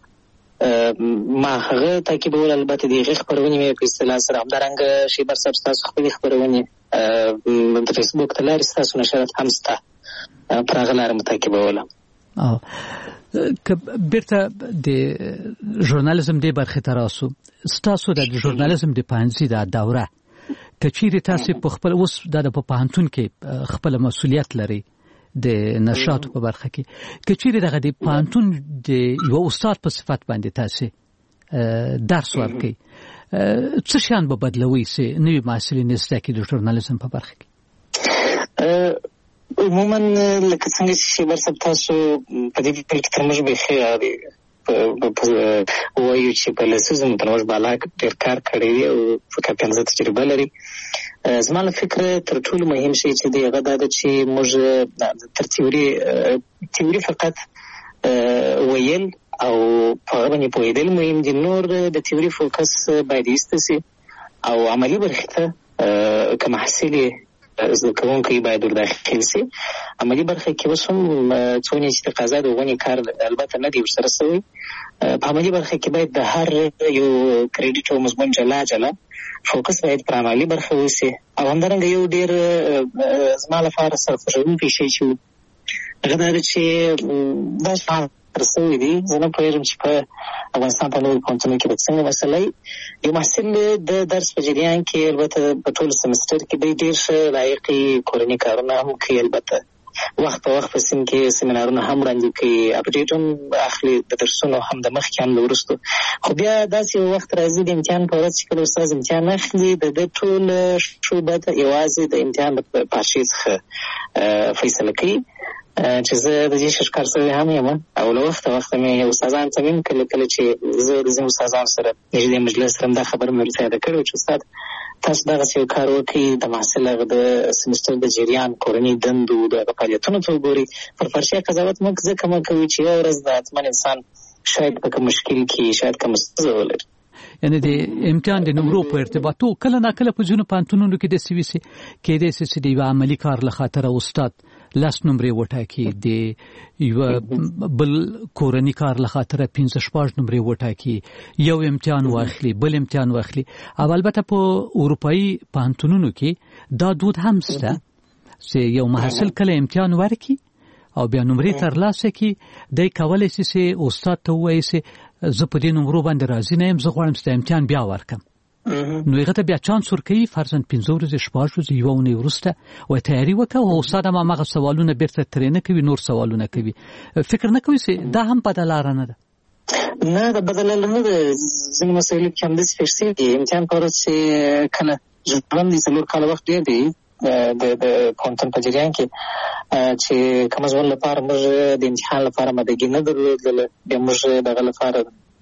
ما هغه تعقیبول، البته د هغې خبرونې مې په اصطلاح سره همدارنګه شیبر صاحب ستاسو خپلې خبرونې د فیسبوک ته لارې ستاسو نشرات هم سته، پر هغه لاره مې تعقیبوله. که بیرته د ژورنالیزم دې برخې ته راسو، ستاسو د ژورنالیزم د پوهنځي د دوره که چیرې تاسو په خپل اوس د پوهنتون کې خپل مسؤلیت لري د نشراتو په برخه کې، که چیرې دغه د پوهنتون د یو استاد په صفت باندې تاسو درس ورکړي، څه شان به بدلوي چې نوي محصلین زده کړي د ژورنالیزم په برخه کې؟ عموما لکه څنګه چې برسب تاسو په دې کې تر موږ به خیالي وایو چې په لسیزو متنوع بالا ډېر کار کړی دی او فقط پنځه تجربه لري. زما له فکره تر ټولو مهم شی چې دی هغه دا ده چې موږ تر تیوري فقط ویل او په هغه باندې پوهېدل مهم دي، نور د تیوري فوکس باید ایسته سي او عملي برخې ته که محصل زده کوونکي باید ورداخل شي. عملي برخه کې اوس هم څونه چې تقاضا د ونې کار البته نه دی ورسره شوی. په عملي برخه کې باید د هر یو کریډیټ او مضمون جلا فوکس باید پر عملي برخه وشي. او همدارنګه یو ډېر زما لپاره سرخوښوونکی شی چې هغه دا دی چې دا شان رسوي دي. زه نه پوهېږم چې په افغانستان په نورو پوهنتونونو کې به څنګه مسله یو محصل د درس په جریان کې البته په ټول سمستر کې دی ډېر ښه لایقي کورني کارونه هم کوي، البته وخت په وخت په سیم کې سیمینارونه هم وړاندې کوي، اپډیټ هم اخلي د درسونو هم د مخکې هم د وروستو. خو بیا داسې یو وخت راځي د امتحان په ورځ چې کله استاد امتحان اخلي د ټول شعبه یوازې د امتحان د پاشې څخه فیصله کوي چې زه د دې ښکار شوی هم یم. او له وخته مې استادان ته مې کله چې زه د ځینو استادانو سره نږدې مجلس سره دا خبره مې ورته یاده کړې چې استاد تاسو دغسې یو کار وکړئ، د محصل هغه د سمستر د جریان کورني دندو د هغه فعالیتونو ته وګورئ، پر فرشي قضاوت ځکه مه کوئ چې یو ورځ د حتما انسان شاید په کوم مشکل کې شاید کوم ستونزه ولري. یعنی د امتحان د نمرو په ارتباطو کله ناکله په ځینو پوهنتونونو کې داسې وي کېدای شي چې د یو عملي کار له خاطره استاد 10 نمرې وټاکي، د یو بل کورني کار له خاطره 15 نمرې وټاکي، یو امتحان واخلي بل امتحان واخلي. او البته په اروپאי پوهنتونونو کې دا دود هم شته چې یو محصل کله امتحان ورکړي او بیا نمرې ترلاسه کړي، دی کولی شي چې استاد ته ووایي چې زه په دې نمرو باندې راضي نه یم، زه غواړم چې امتحان بیا ورکړم. نو هغه ته بیا چانس ورکوي، فرضاً 15 ورځې 6 ورځې یوه اونۍ وروسته وایي تیاري وکړه او استاد هم هماغه سوالونه بیرته ترې نه کوي، نور سوالونه کوي. فکر نه کوي چې دا هم بده لاره نه ده؟ نه، دا بده لاره نه ده. ځینې مسایلو کې همداسې پېښ شوي دي. امتحان په ورځ چې کله ژوند 4 کاله وخت ډېر دی د پوهنتون په جریان کې چې کوم ځوان لپاره موږ د امتحان لپاره مدګي نه درلودله، بیا موږ دغه لپاره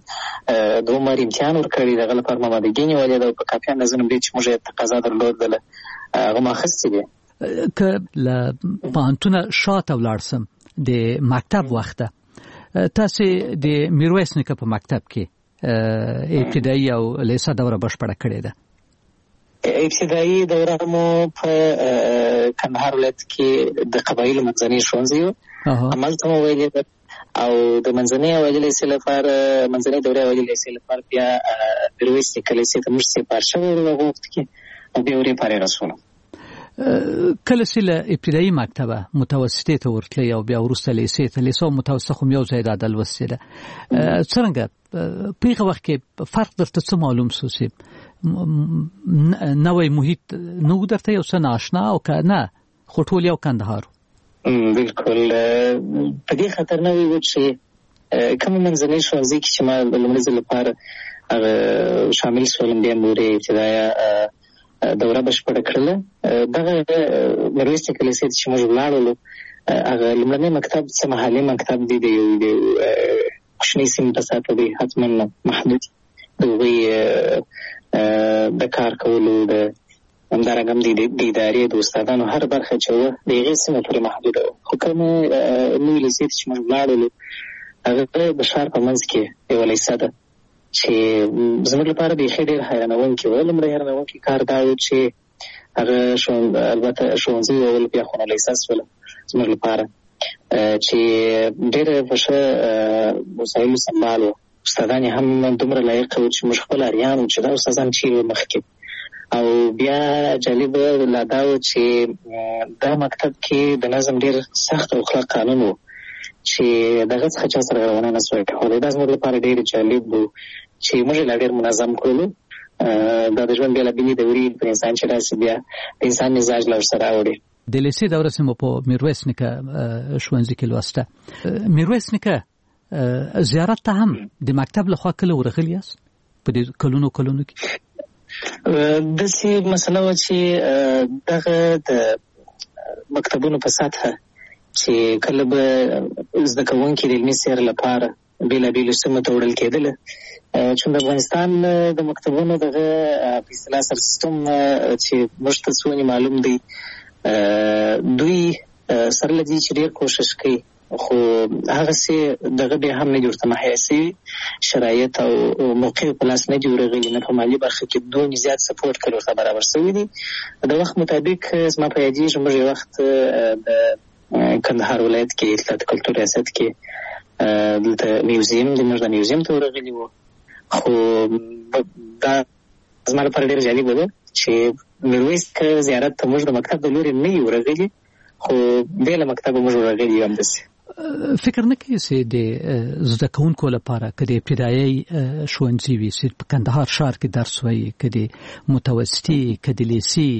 2 عمر امتحان ورکړی، دغه لپاره مدګي نیولې ده په کافي اندازه نمرې چې موږ تقاضا درلودله هغه ما اخیستې دي. که له پوهنتونه شاته ولاړ سم د مکتب وخته، تاسې د میرویس نیکه په مکتب کې ابتدایي او لیسه دوره بشپړه کړې ده. ابتدایي دوره مو په کندهار ولایت کې د قبایلو منځني ښوونځي هملته مو ویلې ده، او د منځنۍ اوایلي لیسې لپاره منځنۍ دورې اوایلي لیسې لپاره بیا میرویس نیکه لیسې ته موږ سپار شوی وو هغه وخت کې، او بیا ورې پارې رسولو. کله چې له ابتدایي مکتبه متوسطې ته ورتلې او بیا وروسته لیسې ته، لیسه او متوسطه خو یو ځای ده لوستې ده، څرنګه په هغه وخت کې فرق درته څه معلوم شو چې نوی محیط نو درته یو څه ناشنا او که نه خو ټول یو کندهار؟ بالکل په دې خاطر نه وي چې کوم منځنۍ ښوونځي کې چې ما لومړي ځل لپاره شامل شولم، بیا مې ابتدایه دوره بشپړه کړله. دغه میرویس نیکه لیسې چې موږ ولاړولو هغه لومړنی مکتب څه محلي مکتب دی، د یو کوچنۍ سیمې په ساته دی، حتما محدود د هغوی د کار کولو د همدارنګه هم د ادارې د استادانو هر برخه چې وه د هغې سیمه پورې محدوده وه. خو کومه نوې لیسې چې موږ ولاړولو هغه د ښار په منځ کې یوه لیسه ده چې زموږ لپاره بیخي ډېر حیرانوونکې وه. لومړی حیرانوونکې کار دا و چې هغه البته ښوونځي ویل بیا خو نو لیسه شوله زموږ لپاره چې ډېره په ښه وسایلو سمبال وه، استادان یې هم دومره لایق وو چې موږ خپل اریان وو چې دا استادان چیرې وو مخکې. او بیا جالبه لا دا و چې دا مکتب کې د نظم ډېر سخت او کلک قانون و چې دغه څخه چا سره غرونه نه سوی کولی. دا زموږ لپاره ډېر جالب و چې موږ یې لا ډېر منظم کړلو. دا د ژوند بېلابېلې دورې په انسان چې راسي بیا د انسان مزاج له ورسره راوړي. د لیسې دوره چې مو په میرویس نیکه ښوونځي کې لوسته، میرویس نیکه زیارت ته هم د مکتب لخوا کله ورغلي یاست په دې کلونو کې؟ داسې مسله وه چې دغه د مکتبونو په سطحه چې کله به زده کوونکي د علمي سیر لپاره بېلابېلو سیمو ته وړل کېدله، چون د افغانستان د مکتبونو دغه په اصطلاح سر سیستم چې موږ ته څونه معلوم دی، دوی سره له دې چې ډېر کوښښ کوي خو هغه سي دغه به هم نه جوړته محاسي شرایط او موقع په لاس نه جوړېږي نه په مالی برخه کې دوه زیات سپورټ کړو برابر شوی دي د وخت مطابق زما په یادې موږ وخت د کندهار ولایت کې اطلاعات کلتور ریاست کې د میوزیم د موږ د میوزیم ته ورغلي وو خو دا زما لپاره ډېر جالب و چې میرویس که زیارت ته موږ د مکتب د لوري نه یو ورغلي خو بل مکتب موږ ورغلي هم دسي فکر نه کوي چې د زده کوونکو لپاره کله ابتدایي ښوونځي وي چې په کندهار ښار کې درس وایي کله متوسطي کله لیسي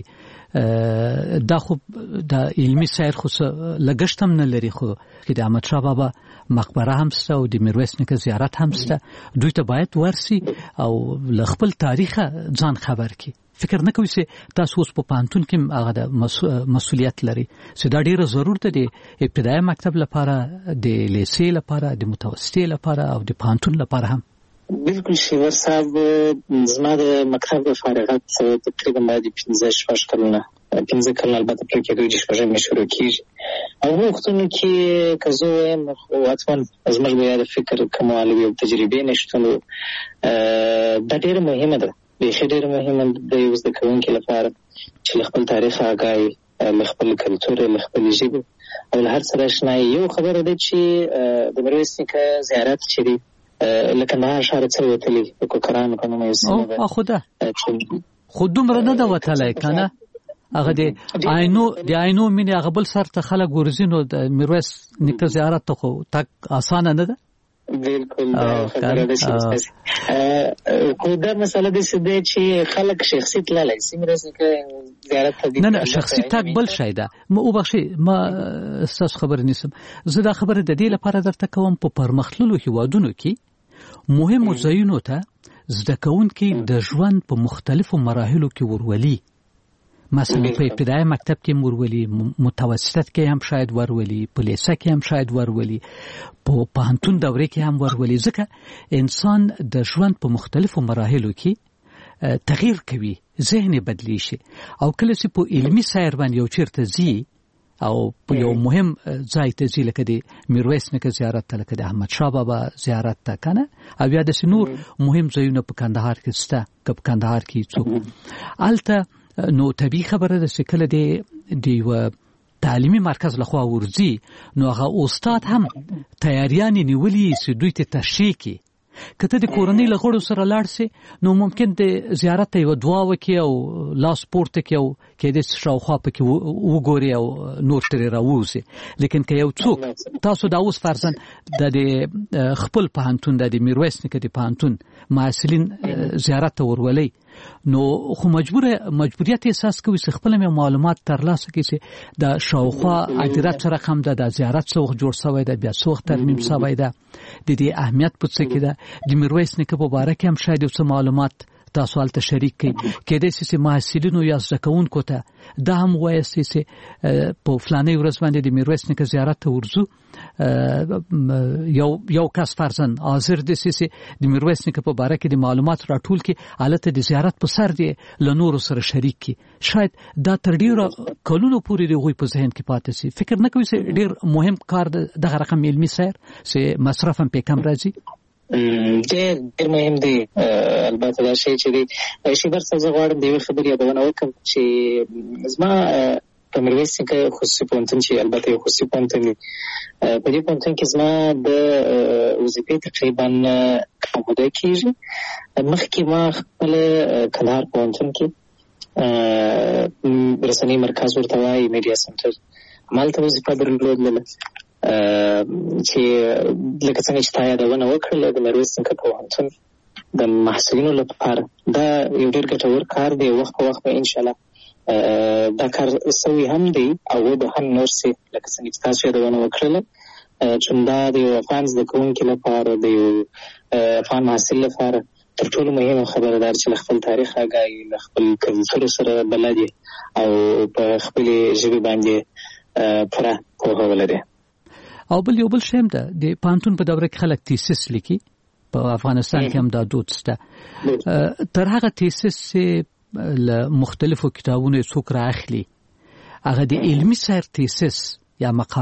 دا خو د علمي سیر خو لګښت هم نه لري خو د احمد شاه بابا مقبره هم سته او د میرویس نیکه زیارت هم سته دوی ته باید ورسي او له خپل تاریخ ځان خبر کړي فکر نه کوي چې تاسو اوس په پانتون کې هغه د مسؤلیت لري چې دا ډیره ضرورت دی ابتدایي مکتب لپاره د لیسې لپاره د متوسطي لپاره او د پانتون لپاره هم بالکل شیور صاحب زما د مکتب فارغت تقریبا باید 15 کلونه 15 کلونه البته پرې کېږي چې شپږم شروع کیږي او وختونو کې که زه وایم خو اصلا زموږ بیا د فکر کمال او تجربې نشته دا ډېر مهمه ده بیخي ډېر مهمه د یو زده کوونکي لپاره چې خپل تاریخ آګاهي خپل کلتور خپل ژبه او هر سره آشنایي یو خبره ده چې د میرویس نیکه زیارت چې دی لکه نه اشاره څه وتلی په قرآن په نوم یې او خدا خو دومره نه دا وتلی کنه هغه د عینو مینه هغه بل سر ته خلک ورزینو د میرویس نیکه زیارت ته خو تک اسانه نه ده بالکل خبره ده خو دا مسله ده چې خلک شخصي تللی سي میرویس نیکه زیارت ته نه شخصي تک بل شي ده ما وبخښي ما استاس خبر نیسم زه دا خبره د دې لپاره درته کوم په پرمختللو هیوادونو کې مهمو ځایونو ته زده کوونکي د ژوند په مختلفو مراحلو کې ورولي مثلا په ابتدایي مکتب کې ورولي متوسط کې هم شاید ورولي په لیسه کې هم شاید ورولي په پوهنتون دورې کې هم ورولي ځکه انسان د ژوند په مختلفو مراحلو کې تغییر کوي ذهن بدلی شي او کله چې په علمي سیر باندې یو چیرته ځي او په یو مهم ځای ته ځي لکه د میرویس نیکه زیارت ته لکه د احمد شاه بابا زیارت ته کنه او یا د نور مهم ځایونه په کندهار کې شته که په کندهار کې څوک الته نو طبیعي خبره ده چې کله د یو تعلیمي مرکز لخوا ورځي نو هغه استاد هم تیاریانې نیولي چې دوی ته تشریح کړي کته د کورنۍ له غړو سره لاړ سي نو ممکن د زیارت یو دعا وکي او لاس پورته کوي او کې د شاوخوا پکې وګوري او نور ترې راوځي لیکن که یو څوک تاسو دا اوس فرضاً د خپل پوهنتون د میرویس نیکه د پوهنتون محصلین زیارت ته ورولي نو خو مجبوریت احساس کوي چې خپل معلومات ترلاسه کړي چې د شاوخوا عدالت سره هم د زیارت څوخ جوړ شوی دی بیا څوخ ترمیم شوی دی د دې اهمیت په څه کې ده د میرویس نیکه په اړه کې هم شاید څه معلومات تاسو ته شریک کړئ کېدای شي چې محصلینو یا زده کوونکو ته دا هم وایي چې په فلانه ورځ باندې د میرویس نیکه زیارت ته ورځو یو کس فرضاً حاضر دي چې د میرویس نیکه په اړه کې د معلومات راټول کړي البته د زیارت په سر دی له نور سره شریک کړي شاید دا تر ډیره کلونو پورې د غوي په ذهن کې پاتې شي فکر نه کوي چې ډیر مهم کار دغه رقم علمي سیر چې مصرف هم په کم راځي ډېر مهم دی البته دا شی چې دی شي برڅ زه غواړم د یو خبرې یادونه وکړم چې زما په میرویس نیکه خصوصي پوهنتون چې البته یو خصوصي پوهنتون دی په دې پوهنتون کې زما د وظیفې تقریبا کومه کېږي مخکې ما خپل کندهار پوهنتون کې رسنۍ مرکز ورته وایي میډیا سنټر همالته وظیفه درلودله چې لکه څنګه چې تا یادونه وکړله د میرویس نیکه پوهنتون د محصلینو لپاره دا یو ډېر ګټور کار دی وخت په وخت به انشاءالله دا کار سوی هم دی او به هم نور سي لکه څنګه چې تاسو یادونه وکړله چې دا د یو افغان زده کوونکي لپاره د یو افغان محصل لپاره تر ټولو مهمه خبره ده چې خپل تاریخ آګاهي خپل کلتور سره بلد او په خپل ژبه باندې پوره پوهه ولري او بل یو بل شیم ده د پانتون په دوره کې خلک تیسیس لیکي په افغانستان کې هم دا دود شته تر هغه تیسیس له مختلفو کتابونو څوک راخلي هغه د علمي سیر تیسیس یا مقاله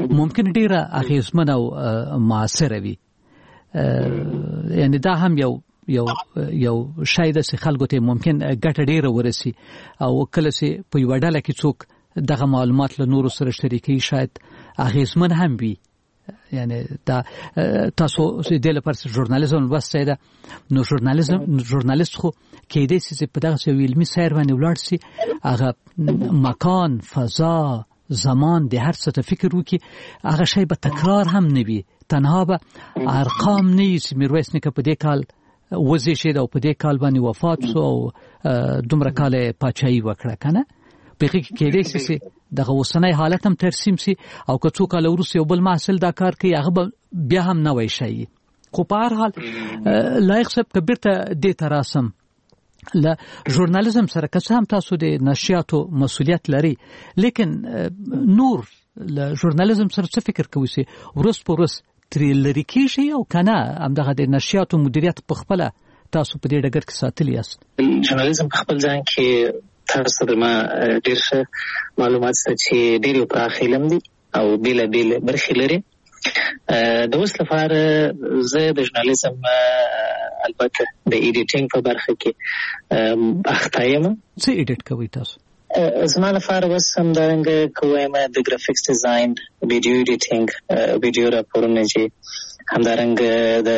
ممکن ډیره اغیزمنه او موثره وي. یعنی دا هم یو شاید چې خلکو ته ممکن ګټه ډیره ورسي او کله چې په یو ډله کې څوک دغه معلومات له نورو سره شریکي شاید اغیزمن هم وي. یعنی دا تاسو چې د لپاره ژورنالیزم وسته ده نو ژورنالیست خو کې دې چې په دغه علمي سیر باندې ولاړ شي هغه مکان فضا زمان د هر څه ته فکر وکړي هغه شی به تکرار هم نه وي تنها به ارقام نه چې میرویس نیکه په دې کال وزې شي او په دې کال باندې وفات شو او دومره کال پاچاهي وکړه کنه په کې دې چې دغه وسنۍ حالت هم ترسیم شي او که څوک له روسي او بل محصل دا کار کوي هغه بیا هم نه وای شي. خو په هر حال لایق صاحب کبیر ته دې تراسم له ژورنالیزم سره که هم تاسو د نشریاتو مسؤلیت لري لیکن نور له ژورنالیزم سره څه فکر کوئ چې ورس په ورس ترې لري کېږي او که نه همدغه د نشریاتو مدیریت په خپله تاسو په دې ډګر کې ساتلی یاست؟ ژورنالیزم په خپل ځان کې تاسو د ما ډېر ښه معلومات سره چې ډېر یو پراخ علم دی او بېلابېلې برخې لري. د اوس لپاره زه د ژورنالیزم البته د ایډیټینګ په برخه کې اخته یم. څه ایډیټ کوئ تاسو؟ زما لپاره اوس همدارنګه کوم د ګرافیکس ډیزاین ویډیو ایډیټینګ ویډیو راپورونه چې همدارنګه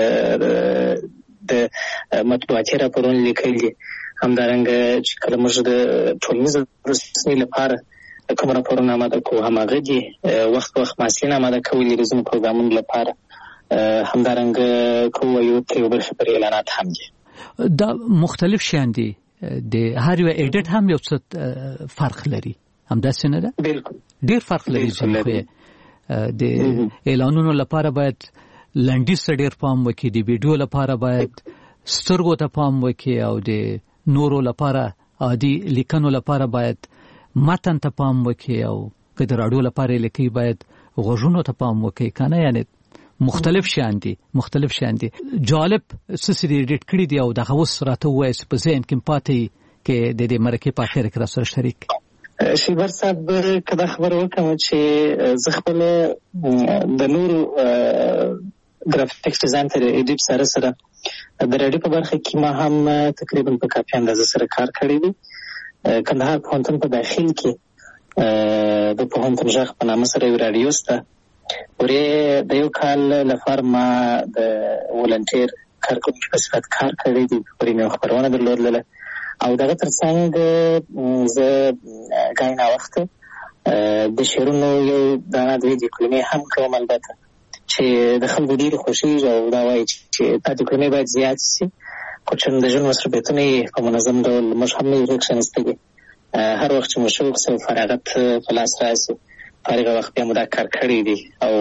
د مطبوعاتي راپورونه لیکل دي همدارنګه چې کله موږ د ټولنیز رسنۍ لپاره کوم راپورونه آماده کوو هماغه دي وخت محصلین آماده کوي د زموږ پروګرامونو لپاره همدارنګه کوو یو برخه پر اعلانات هم دي. دا مختلف شیان دي د هر یو ایډیټ هم یو څه فرق لري همداسې نه ده؟ بالکل ډیر فرق لري چې د اعلانونو لپاره باید لنډیز ته ډیر پام وکړي د ویډیو لپاره باید سترګو ته پام وکړي او د نورو لپاره عادي لیکنو لپاره باید متن ته پام وکړي او که د راډیو لپاره لیکي باید غوږونو ته پام وکړي کنه یعنی مختلف شیان دي جالب څه ایډیټ کړی دی او دغه اوس راته وایي چې په ذهن کې پاتې کې د دې مرکې په اخر کې سره شریک شیبر صاحب کدا خبر وکم چې زه خپل د نورو ګرافیکس ډیزاین ته ایډیټ سره د راډیو په برخه کې ما هم تقریبا په کافي اندازه سره کار کړی دی. کندهار پوهنتون په داخل کې د پوهنتون ژغ په نامه سره یو راډیو شته ورې د یو کال لپاره ما د ولنټیر کارکوونکي په صفت کار کړی دی پرې مې خبرونه درلودله او دغه ترڅنګ زه ګاینه وخت د شعرونو یو دانه دوی د کلمې هم کوم البته چې د خلکو ډېر خوښیږي او دا وایي چې دا د کلمې باید زیات شي خو چې د ژوند مصروفیتونه په منظم ډول موږ هم نه یو کښېنستلي هر وخت چې مو شوق شي فراغت په لاس راشي فارغه وخت بیا مو دا کار کړی دی او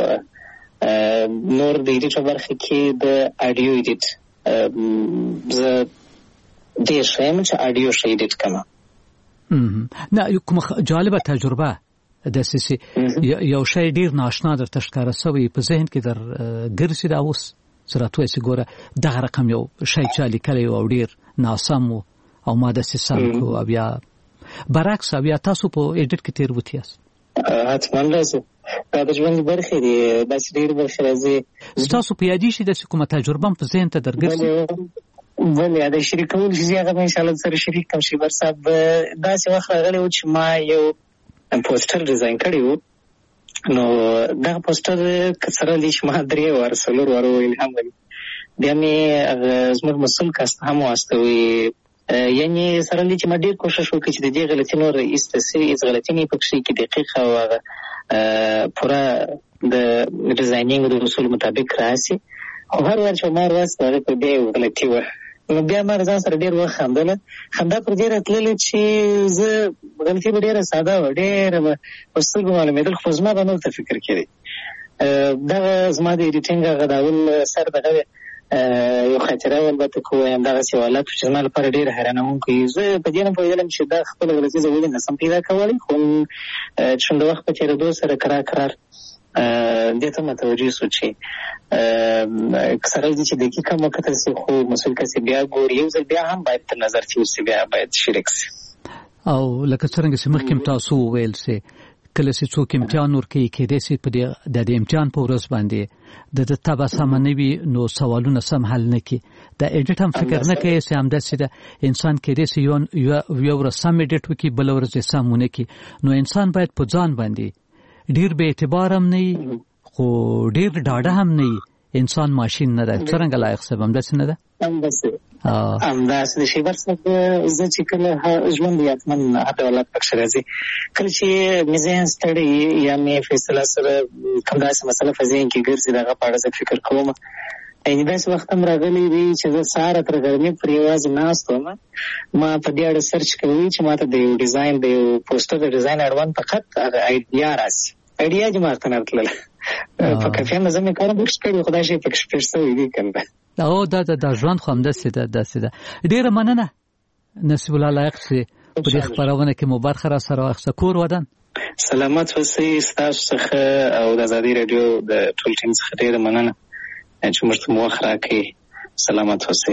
نور د ایډیټ په برخه کې د اډیو ایډیټ زه ډېر ښه یم چې اډیو ښه ایډیټ کوم. نه کومه جالبه تجربه داسې یو شی ډېر ناشنا درته ښکاره شوی په ذهن کې در ګرځي دا اوس سره توی چې ګوره دغه رقم یو شی چا لیکلی او ډېر ناسم و او ما داسې سم کړو او بیا برعکس بیا تاسو په ایډیټ کې تېروتي یاست؟ حتما راځي دا د ژوند برخې دي داسې ډېر برخې راځي. ستاسو په یادېږي داسې کومه تجربه هم په ذهن ته درګرځي؟ بلې د شریکولو چې هغه به انشاءالله سره شریک کړم. شیبر صاحب داسې وخت راغلی و چې ما یو پوسټر ډیزاین کړی و نو دغه پوسټر که سره دی چې ما 3 واره 4 واره ویل هم ویل بیا مې زموږ مسؤل کس هم واستوي یعنی سره دی چې ما ډېر کوشش وکړ چې د دې غلطي نور ایسته سي هیڅ غلطي نه پکې کې دقیق او هغه پوره د ډیزاینینګ د اصول مطابق راشي خو هر وخت چې ما راست هغه په دې غلطي و نو بیا ما ځان سره ډېر وخت خندله خندا پر دې راتلله چې زه غلطي به ډېره ساده و ډېره په سترګو معلومېدل خو زما به نور ته فکر کړی دغه زما د ایډیټینګ هغه ډول سر دغه یو خاطره البته کوم دغه سوالات چې زما لپاره ډېر حیرانوونکی زه په دې نه پوهېدلم چې دا خپله غلطي زه ولې نسم پیدا کولی خو چې د وخت په تېرېدو سره کرار دې ته متوجه شو چې سره دې چې دقیقه وکتل شي خو مسؤل کسي بیا ګوري یو ځل بیا هم باید تر نظر کې اوسي بیا باید شریک شي او لکه څنګه چې مخکې تاسو ویل سي کله چې څوک امتحان ورکوي کېدای شي په د امتحان په ورځ باندې د تبسم نه وي نو سوالونه سم حل نه کی د اډیټ هم فکر نه کوي چې همداسې د انسان کېدای شي یو ورځ سم اډیټ وکړي بل ورځ سمونه کی نو انسان باید په ځان باندې ډیر به اعتبار هم نه خو ډیر ډاډه هم نه انسان ماشين نه ده څنګه لایق سبب هم داسې نه ده همداسې د شیبر څخه زه چې کله ژوند یاتمن عدالت پکښ راځي کله چې مې ستړی یا مې فیصله سره کوم داسې مسله په ذهن کې ګرځي دغه په اړه زه فکر کوم داسې وخت هم راغلی دی چې زه سهار تر ګرمۍ پورې یوازې ناست وم ما په دې اړه سرچ کوي چې ماته د یو ډیزاین د یو پوسټر د ډیزاین اړوند فقط هغه آیډیا راسي آیډیا چې ماته نه تلله په کافي نظم یې کار وکړ کړی خدای شي پکښ پېښ شوی دی کنه او دا ژوند خو همداسې ده ډیره مننه نصیب الله لایق سي په دې خبرونه کې مو برخه را سره واخیسته کور ودان سلامت اوسئ ستاسو څخه او د آزادي رادیو د ټول ټیم څخه ډیره مننه چې موږ ته وخت راکړئ سلامت اوسئ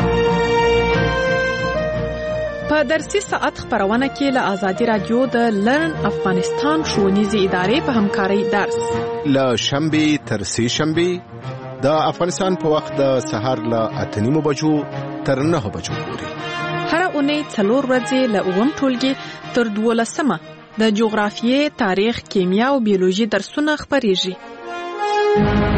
په درسي ساعت خبرونه کې له آزادي رادیو د لرن افغانستان ښوونیزې ادارې په همکارۍ درس له شنبه تر سه شنبه د افغانستان په وخت د سهار له 8:30 بجو تر 9 بجو پورې هر اونۍ 4 ورځې له 9 ټولګي تر 12 د جغرافیې، تاریخ، کیمیا او بیولوژي درسونه خبرېږي.